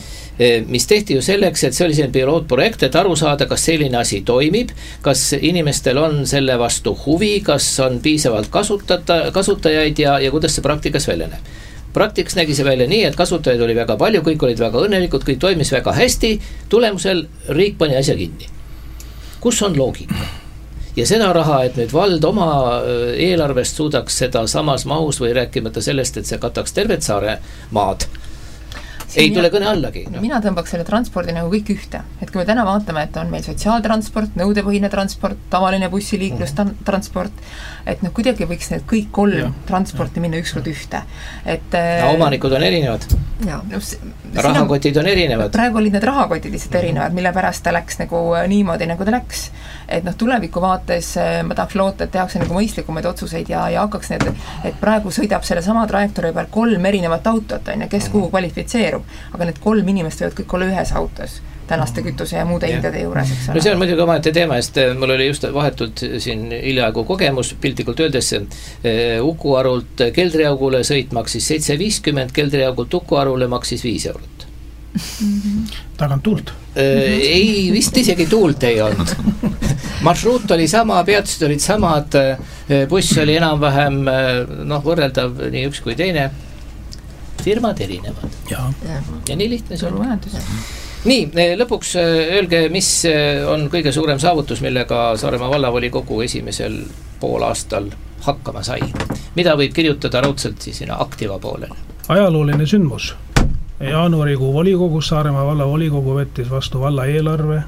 mis tehti ju selleks, et see oli selline pilootprojekt, et aru saada, kas selline asi toimib, kas inimestel on selle vastu huvi, kas on piisavalt kasutajaid ja kuidas see praktikas välja näeb. Praktikas nägi see välja nii, et kasutajaid oli väga palju, kõik olid väga õnnelikud, kõik toimis väga hästi, tulemusel riik pani asja kinni. Kus on loogika? Ja seda raha, et nüüd vald oma eelarvest suudaks seda samas mahus või rääkimata sellest, et see kataks tervet saare maad, ei tule kõne allagi. Mina tõmbaks selle transpordi nagu kõik ühte. Et kui me täna vaatame, et on meil sotsiaaltransport, nõudepõhine transport, tavaline bussiliiklus, transport, et kuidagi võiks need kõik kolm transporti minna ükskord ühte. Omanikud on erinevad. Rahakotid on erinevad. Praegu olid need rahakotid lihtsalt erinevad, mille pärast ta läks nagu niimoodi, nagu ta läks. Et tuleviku vaates ma tahaks loota, et tehakse nagu mõistlikumaid otsuseid ja hakkaks need, et praegu sõidab selle sama trajektoori peal 3 erinevat autot, kes kuhu kvalifitseerub. Aga need 3 inimest võivad kõik olla ühes autos tänaste kütuse ja muude hindade juures, eks ole. No see on muidugi omaette teema, sest mul oli just vahetult siin hiljaaegu kogemus, piltlikult öeldes Uku Arult Keldriaugule sõit maksis 7,50, Keldriaugult Uku Arule maksis 5 eurot. Tagant tuult? Ei, vist isegi tuult ei olnud. Marsruut oli sama, peatused olid samad, buss oli enam-vähem võrreldav nii üks kui teine. Firmad erinevad. Ja nii lihtne see on. Nii, lõpuks öelge, mis on kõige suurem saavutus, millega Saaremaa vallavolikogu esimesel poolaastal hakkama sai. Mida võib kirjutada raudselt siis sinna aktiva poolele? Ajalooline sündmus. Jaanuarikuu volikogus Saaremaa vallavolikogu võttis vastu valla eelarve.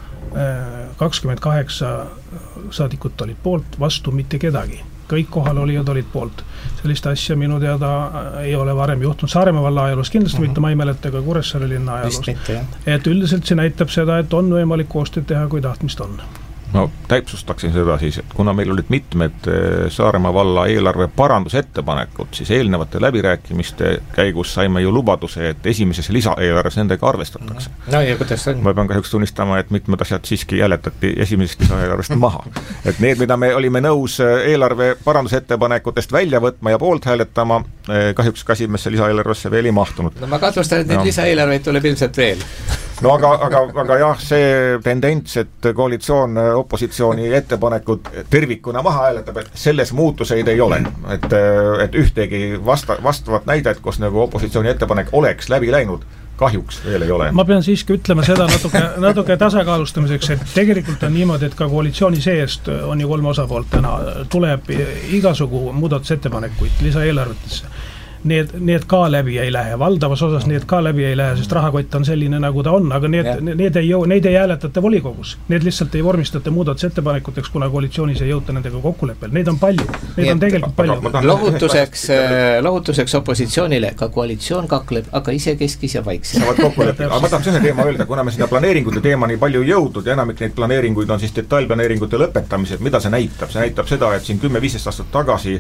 28 saadikut olid poolt, vastu mitte kedagi. Kõik kohal olijad olid poolt. Sellist asja minu teada ei ole varem juhtunud. Saaremaa valla ajaloos kindlasti mitte, ma ei mäleta ka Kuressaare linna ajaloos. Et üldiselt see näitab seda, et on võimalik koostööd teha, kui tahtmist on. No täpsustaksin seda siis, et kuna meil olid mitmed Saaremaa valla eelarve parandusettepanekud, siis eelnevate läbirääkimiste käigus saime ju lubaduse, et esimeses lisaeelarves nendega arvestatakse. No ja kuidas on? Ma pean kahjuks tunnistama, et mitmed asjad siiski jäletati esimesest lisaeelarvest maha. Et need, mida me olime nõus eelarve parandusettepanekutest välja võtma ja poolt hääletama, kahjuks ka esimesse lisaeelarvesse veel ei mahtunud. No ma kahtlustan, et neid lisaeelarveid tuleb ilmselt veel. No aga jah, see tendents, et koalitsioon opositsiooni ettepanekud tervikuna maha hääletab, et selles muutuseid ei ole. Et ühtegi vastavat näidet, kus nagu opositsiooni ettepanek oleks läbi läinud, kahjuks veel ei ole. Ma pean siiski ütlema seda natuke tasakaalustamiseks, et tegelikult on niimoodi, et ka koalitsiooni seest on ju 3 osapoolt täna, tuleb igasugu muudatusettepanekuid lisaeelarvetesse. need ka läbi ei lähe, valdavas osas need ka läbi ei lähe, sest rahakott on selline, nagu ta on, aga neid ei hääletate volikogus, need lihtsalt ei vormistate muudatusettepanekuteks, kuna koalitsioonis ei jõuta nendega kokkuleppel, neid on palju, neid on tegelikult palju. Lohutuseks opositsioonile, ka koalitsioon kakleb, aga ise keskis ja vaikses. Aga ma tahaks ühe teema öelda, kuna me sinna planeeringute teema nii palju jõudnud ja enamik neid planeeringuid on siis detailplaneeringute lõpetamised, mida see näitab? See näitab seda, et siin 10-15 aastat tagasi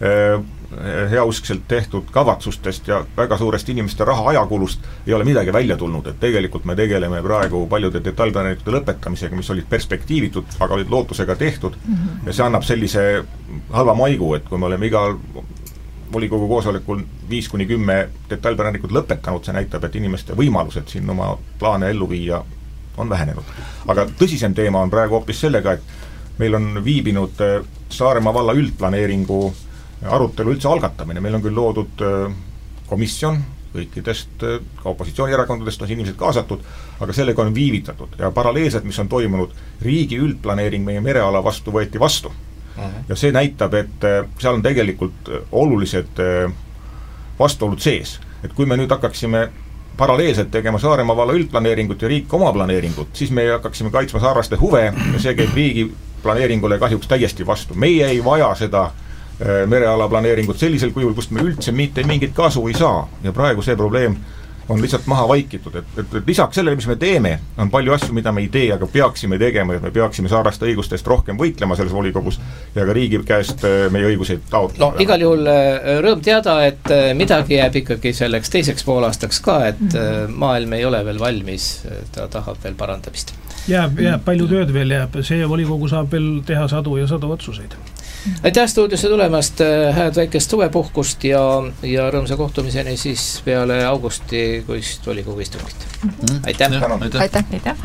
heauskselt tehtud kavatsustest ja väga suurest inimeste raha ajakulust ei ole midagi välja tulnud, et tegelikult me tegeleme praegu paljude detailplaneeringute lõpetamisega, mis olid perspektiivitud, aga olid lootusega tehtud ja see annab sellise halva maigu, et kui me oleme igal volikogu koosolekul 5-10 detailplaneeringut lõpetanud, see näitab, et inimeste võimalused siin oma plaane ellu viia on vähenenud. Aga tõsisem teema on praegu hoopis sellega, et meil on viibinud Saaremaa valla üldplaneeringu arutelu üldse algatamine, meil on küll loodud komisjon, kõikidest ka opositsioonierakondadest on inimesed kaasatud, aga sellega on viivitatud ja paralleelselt, mis on toimunud, riigi üldplaneering meie mereala vastu võeti vastu. Ja see näitab, et seal on tegelikult olulised vastuolud sees. Et kui me nüüd hakkaksime paralleelselt tegema Saaremaa valla üldplaneeringut ja riik oma planeeringut, siis me hakkaksime kaitsma saarlaste huve ja see käib riigi planeeringule kahjuks täiesti vastu. Meie ei vaja seda mereala planeeringut sellisel kujul, kust me üldse mitte mingit kasu ei saa ja praegu see probleem on lihtsalt maha vaikitud, et lisaks sellele, mis me teeme, on palju asju, mida me ei tee, aga peaksime tegema, et me peaksime saarlaste õigustest rohkem võitlema selles volikogus ja ka riigi käest meie õiguseid taotlema. No igal juhul rõõm teada, et midagi jääb ikkagi selleks teiseks poolaastaks ka, et maailm ei ole veel valmis, ta tahab veel parandamist. Jääb palju tööd veel jääb, see volikogu saab veel teha sadu ja sadu otsuseid. Aitäh stuudiosse tulemast, hääd väikest suvepuhkust ja rõõmsa kohtumiseni siis peale augustikuist volikogu istungit. Aitäh! Aitäh!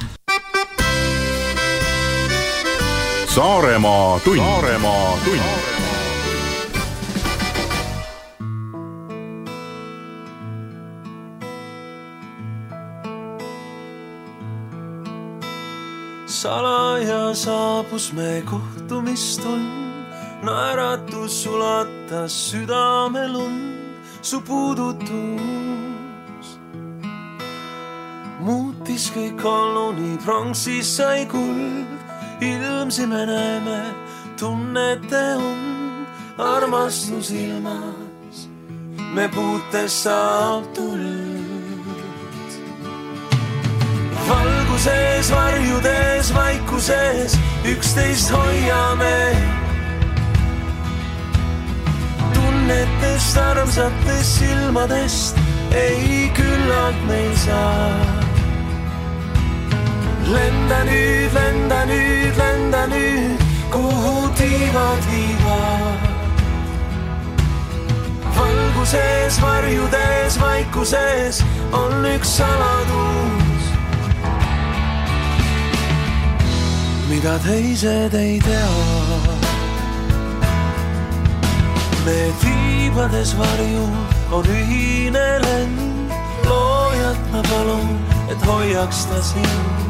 Saaremaa tund. Salaja saabus me kohtumistund, naeratus sulatas südamelund, su puudutus muutis kõik olnu, nii pronksis sai kuld, ilmsime näeme, tunnete und, armastus ilmas, me puutes saab tuld. Valguses, varjudes, vaikuses, üksteist hoiame, tunnetest, armsatest silmadest ei küllalt meil saa. Lenda nüüd, lenda nüüd, lenda nüüd, kuhu tiivad viivad. Valguses, varjudes, vaikuses on üks saladus, mida teised ei tea. Me tiibades varju on ühine lend, loojalt ma palun, et hoiaks ta sind.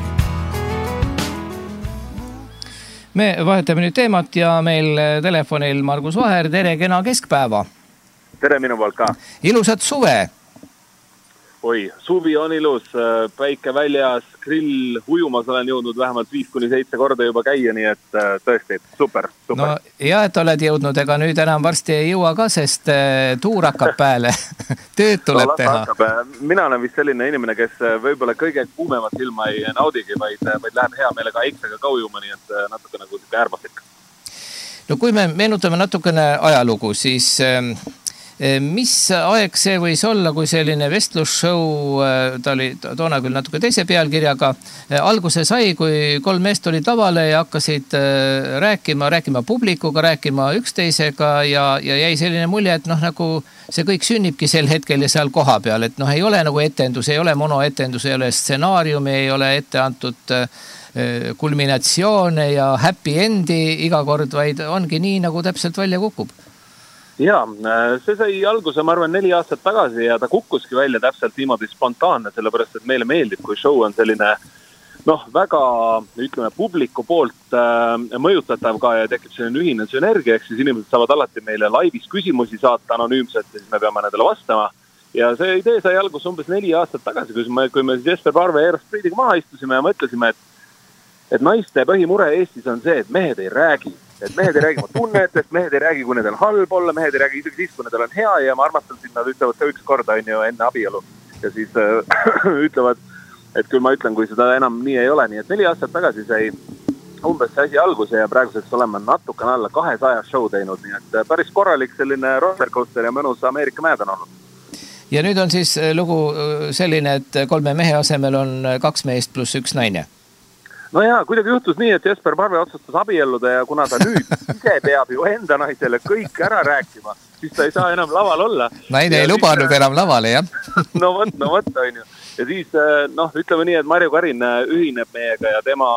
Me vahetame nüüd teemat ja meil telefonil Margus Vaher, tere, kena keskpäeva. Tere minu poolt ka. Ilusat suve. Oi, suvi on ilus, päike väljas, grill, ujumas olen jõudnud vähemalt 5-7 korda juba käia, nii et tõesti, super. No ja, et oled jõudnud, ega nüüd enam varsti ei jõua ka, sest tuur hakkab pääle, tööd tuleb teha. Mina olen vist selline inimene, kes võib-olla kõige kuumemat ilma ei naudigi, vaid lähen hea meelega eksega kaujuma, nii et natuke nagu äärmaslik. No kui me meenutame natukene ajalugu, siis mis aeg see võis olla, kui selline vestlusshow, ta oli toona küll natuke teise pealkirjaga, alguse sai, kui 3 meest olid lavale ja hakkasid rääkima publikuga, rääkima üksteisega ja jäi selline mulje, et nagu see kõik sünnibki sel hetkel ja seal koha peal, et ei ole nagu etendus, ei ole monoetendus, ei ole stsenaariumi, ei ole ette antud kulminatsioone ja happy endi iga kord, vaid ongi nii, nagu täpselt välja kukub. Jaa, see sai alguse, ma arvan, 4 aastat tagasi ja ta kukkuski välja täpselt niimoodi spontaanne, sellepärast, et meile meeldib, kui show on selline väga, ütleme, publiku poolt mõjutatav ka ja tekib selline ühine sünergia, ehk siis inimesed saavad alati meile laivis küsimusi saata anonüümselt ja siis me peame nendele vastama. Ja see idee sai algus umbes 4 aastat tagasi, kui me Jesper Parve ja Eero Spriidiga maha istusime ja mõtlesime, et naiste põhimure Eestis on see, et mehed ei räägi. Et mehed ei räägi oma tunnetest, mehed ei räägi, kui nendel halb olla, mehed ei räägi isegi siis, kui nendel on hea ja ma armastan sind, nad ütlevad ka 1 korda on ju enne abielu. Ja siis ütlevad, et küll ma ütlen, kui seda enam nii ei ole, nii et 4 aastat tagasi sai umbes see asi alguse ja praeguseks oleme natukene alla 200 show teinud, nii et päris korralik selline rollercoaster ja mõnus Ameerika mäed on olnud. Ja nüüd on siis lugu selline, et 3 mehe asemel on 2 meest pluss 1 naine. No jaa, kuidagi juhtus nii, et Jesper Parve otsustas abielluda ja kuna ta nüüd ise peab ju enda naisele kõik ära rääkima, siis ta ei saa enam laval olla. Naine ei lubanud enam lavale, jah? No võt, on ju. Ja siis, ütleme nii, et Marju Karin ühineb meiega ja tema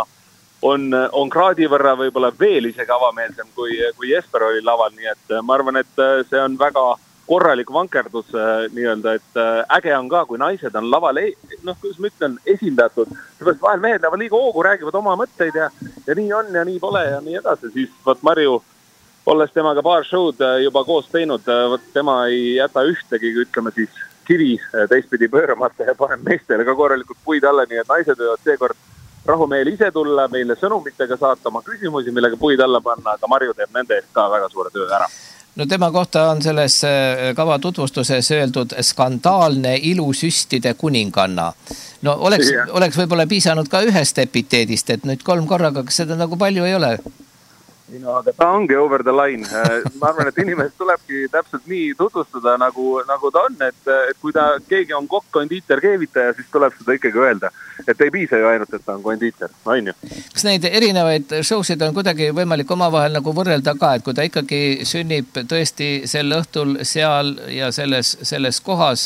on kraadi võrra võib-olla veel isegi avameelsem kui Jesper oli laval, nii et ma arvan, et see on väga korralik vankerdus nii-öelda, et äge on ka, kui naised on laval, kuidas ma ütlen, esindatud, seepärast vahel mehed lähevad liiga hoogu, räägivad oma mõtteid ja nii on ja nii pole ja nii edasi, siis Marju, olles temaga paar showd juba koos teinud, tema ei jäta ühtegi, ütleme siis, kivi teistpidi pööramata ja paneb meestele ka korralikult puid alla, nii et naised võivad seekord rahumeel ise tulla, meile sõnumitega saata oma küsimusi, millega puid alla panna, aga Marju teeb nende eest ka väga suure töö ära. No tema kohta on selles kava tutvustuses öeldud skandaalne ilusüstide kuninganna. No oleks võib-olla piisanud ka 1 epiteedist, et nüüd 3 korraga, kas seda nagu palju ei ole? No, aga ta ongi over the line. Ma arvan, et inimesed tulebki täpselt nii tutvustada, nagu ta on, et kui keegi on kokk, kondiiter, keevitaja, siis tuleb seda ikkagi öelda. Et ei piisa ju ainult, et ta on kondiiter, on ju. Kas neid erinevaid showsid on kuidagi võimalik omavahel nagu võrrelda ka, et kui ta ikkagi sünnib tõesti sel õhtul seal ja selles kohas,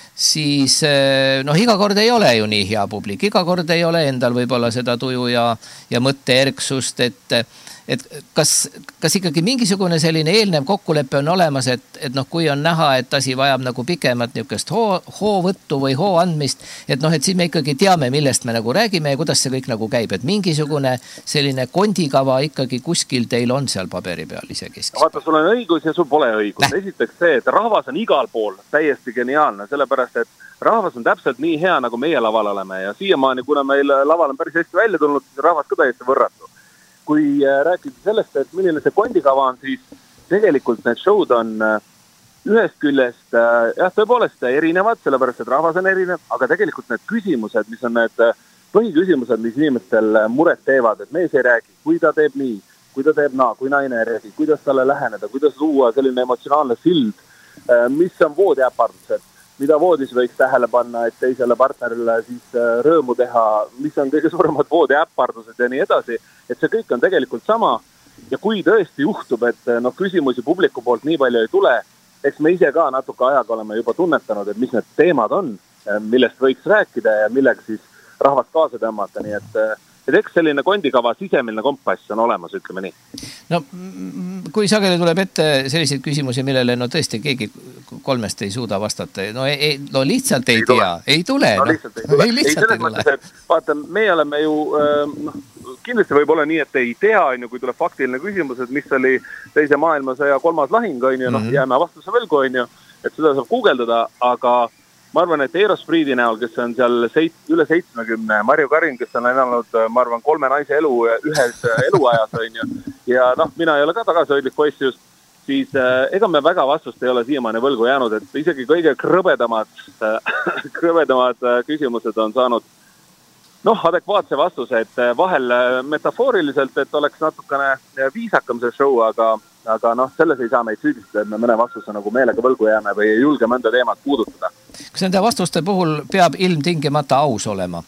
siis iga kord ei ole ju nii hea publik, iga kord ei ole endal võib-olla seda tuju ja mõtteerksust, et kas ikkagi mingisugune selline eelnev kokkulepe on olemas, et kui on näha, et asi vajab nagu pikemat niukest hoovõttu või hoo andmist, et siis me ikkagi teame, millest me nagu räägime ja kuidas see kõik nagu käib, et mingisugune selline kondikava ikkagi kuskil teil on seal paberi peal isekeskis. Vaata, sul on õigus ja sul pole õigus. Esiteks see, et rahvas on igal pool täiesti geniaalne, sellepärast, et rahvas on täpselt nii hea, nagu meie laval oleme ja siiamaani, kuna meil laval on päris hästi välja tulnud, siis rahvas ka täiesti võrratu. Kui rääkida sellest, et milline see kondikava on, siis tegelikult need showd on ühest küljest tõepoolest erinevad, sellepärast, et rahvas on erinev, aga tegelikult need küsimused, mis on need põhiküsimused, mis inimestel muret teevad, et mees ei räägi, kui ta teeb nii, kui ta teeb naa, kui naine ei räägi, kuidas talle läheneda, kuidas luua selline emotsionaalne sild, mis on voodiäpardused, mida voodis võiks tähele panna, et teisele partnerile siis rõõmu teha, mis on kõige suuremad voodiäpardused ja nii edasi, et see kõik on tegelikult sama ja kui tõesti juhtub, et küsimusi publiku poolt nii palju ei tule, eks me ise ka natuke ajaga oleme juba tunnetanud, et mis need teemad on, millest võiks rääkida ja millega siis rahvast kaasa tõmmata, nii et eks selline kondikava sisemiline kompass on olemas, ütleme nii. No kui sageli tuleb ette selliseid küsimusi, millele tõesti keegi 3 ei suuda vastata, lihtsalt ei tea, ei tule. Lihtsalt ei tule. Ei selles mõttes, et vaata, meie oleme ju, kindlasti võib olla nii, et ei tea, kui tuleb faktiline küsimus, et mis oli teise maailmasõja 3. lahing, jääme vastuse võlgu, et seda saab guugeldada, aga ma arvan, et Eero Spriidi näol, kes on seal üle 70, Marju Karin, kes on elanud, ma arvan, 3 naise elu ühes eluajas, ja mina ei ole ka tagasihoidlik poiss just, siis ega me väga vastust ei ole siiamaani võlgu jäänud, et isegi kõige krõbedamad küsimused on saanud adekvaatse vastuse, et vahel metafooriliselt, et oleks natukene viisakam see show, aga selles ei saa meid süüdistada, et me mõne vastuse nagu meelega võlgu jääme või ei julge mõnda teemat puudutada. Kas nende vastuste puhul peab ilmtingimata aus olema?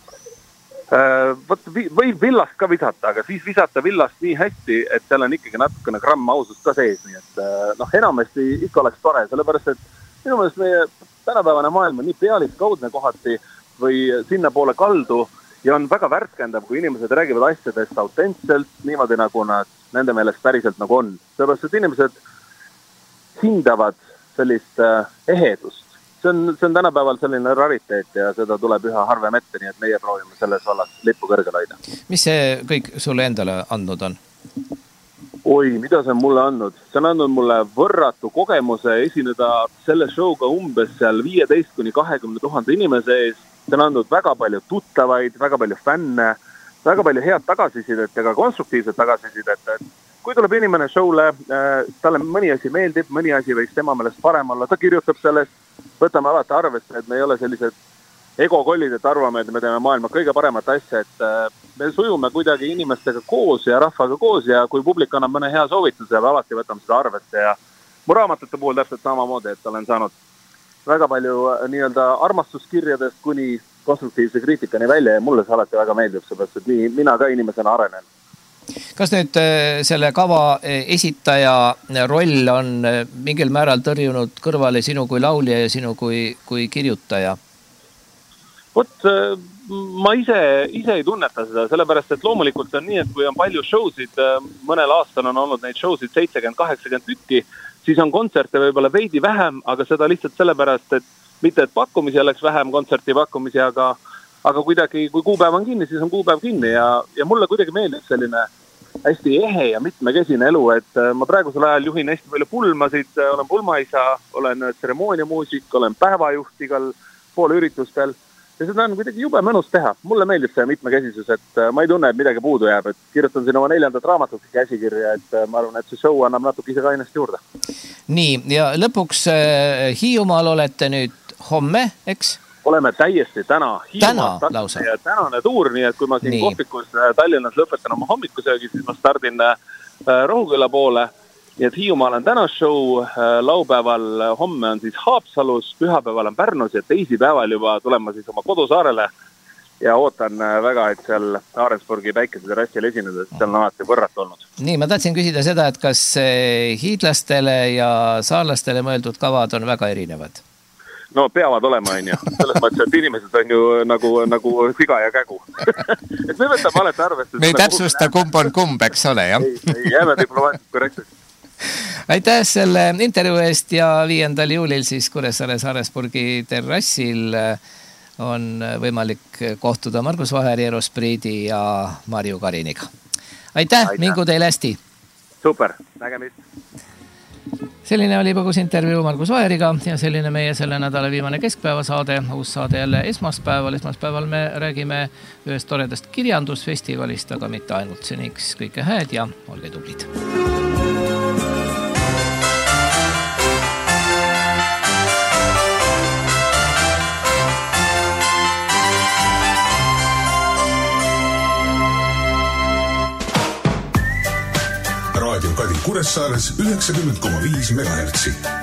Võib villast ka visata, aga siis visata villast nii hästi, et seal on ikkagi natukene gramm ausust ka sees, nii et enamasti ikka oleks tore, sellepärast et minu meelest meie tänapäevane maailm on nii pealiskaudne kohati või sinna poole kaldu ja on väga värskendav, kui inimesed räägivad asjadest autentselt, niimoodi nagu nad nende meelest päriselt nagu on. Sellepärast, et inimesed hindavad sellist ehedust see on tänapäeval selline rariteet ja seda tuleb üha harvem ette, nii et meie proovime selles vallas lippu kõrgel hoida. Mis see kõik sulle endale andnud on? Oi, mida see on mulle andnud? See on andnud mulle võrratu kogemuse esineda selle showga umbes seal 15-20 000 inimese ees. See on andnud väga palju tuttavaid, väga palju fänne, väga palju head tagasisidet ja ka konstruktiivset tagasisidet. Kui tuleb inimene showle, talle mõni asi meeldib, mõni asi võiks tema meelest parem olla, ta kirjutab sellest, võtame alati arvesse, et me ei ole sellised egokollid, et arvame, et me teeme maailma kõige paremat asja, et me sujume kuidagi inimestega koos ja rahvaga koos ja kui publik annab mõne hea soovituse, alati võtame seda arvesse ja mu raamatute puhul täpselt samamoodi, et olen saanud väga palju nii-öelda armastuskirjadest kuni konstruktiivse kriitikani välja ja mulle see alati väga meeldib, seepärast, et nii mina ka inimesena arenen. Kas nüüd selle kava esitaja roll on mingil määral tõrjunud kõrvale sinu kui laulja ja sinu kui kirjutaja? Vot, ma ise ei tunneta seda, sellepärast, et loomulikult on nii, et kui on palju showsid, mõnel aastal on olnud neid showsid 70-80 tükki, siis on kontserte võib-olla veidi vähem, aga seda lihtsalt sellepärast, et mitte, et pakkumisi oleks vähem kontserti pakkumisi, aga kuidagi, kui kuupäev on kinni, siis on kuupäev kinni ja mulle kuidagi meeldib selline hästi ehe ja mitmekesine elu, et ma praegusel ajal juhin hästi palju pulmasid, olen pulmaisa, olen tseremooniamuusik, olen päevajuht igal pool üritustel ja seda on kuidagi jube mõnus teha. Mulle meeldib see mitmekesisus, et ma ei tunne, et midagi puudu jääb, et kirjutan siin oma 4. raamatut käsikirja, et ma arvan, et see show annab natuke ise kainest juurde. Nii, ja lõpuks Hiiumaal olete nüüd homme, eks? Oleme täiesti täna lausa. Ja tänane tuur, nii et kui ma siin kohvikus Tallinnas lõpetan oma hommikusöögi, siis ma stardin Rohuküla poole. Nii et Hiiumaal on täna show, laupäeval homme on siis Haapsalus, pühapäeval on Pärnus ja teisipäeval juba tulen ma siis oma kodusaarele ja ootan väga, et seal Aarensburgi päikeseterrassil esineda, sest seal on alati võrrat olnud. Nii, ma tahtsin küsida seda, et kas hiidlastele ja saarlastele mõeldud kavad on väga erinevad? No peavad olema, on ju. Selles mõttes, et inimesed on ju nagu siga ja kägu. Et me võtame alati arvest. Me ei täpsusta kumb on kumb, eks ole, jah? Ei, jääme diplomaatiliselt korrektseks. Aitäh selle intervjuu eest ja 5. juulil siis Kuressaares Aarensburgi terrassil on võimalik kohtuda Margus Vaher, Eero Spriidi ja Marju Kariniga. Aitäh. Mingu teile hästi! Super, nägemist! Selline oli põgus intervjuu Margus Vaheriga ja selline meie selle nädala viimane keskpäevasaade. Uus saade jälle esmaspäeval. Esmaspäeval me räägime ühest toredast kirjandusfestivalist, aga mitte ainult seniks kõike hääd ja olge tublid. Radio Kadi Kuressaares 90,5 MHz.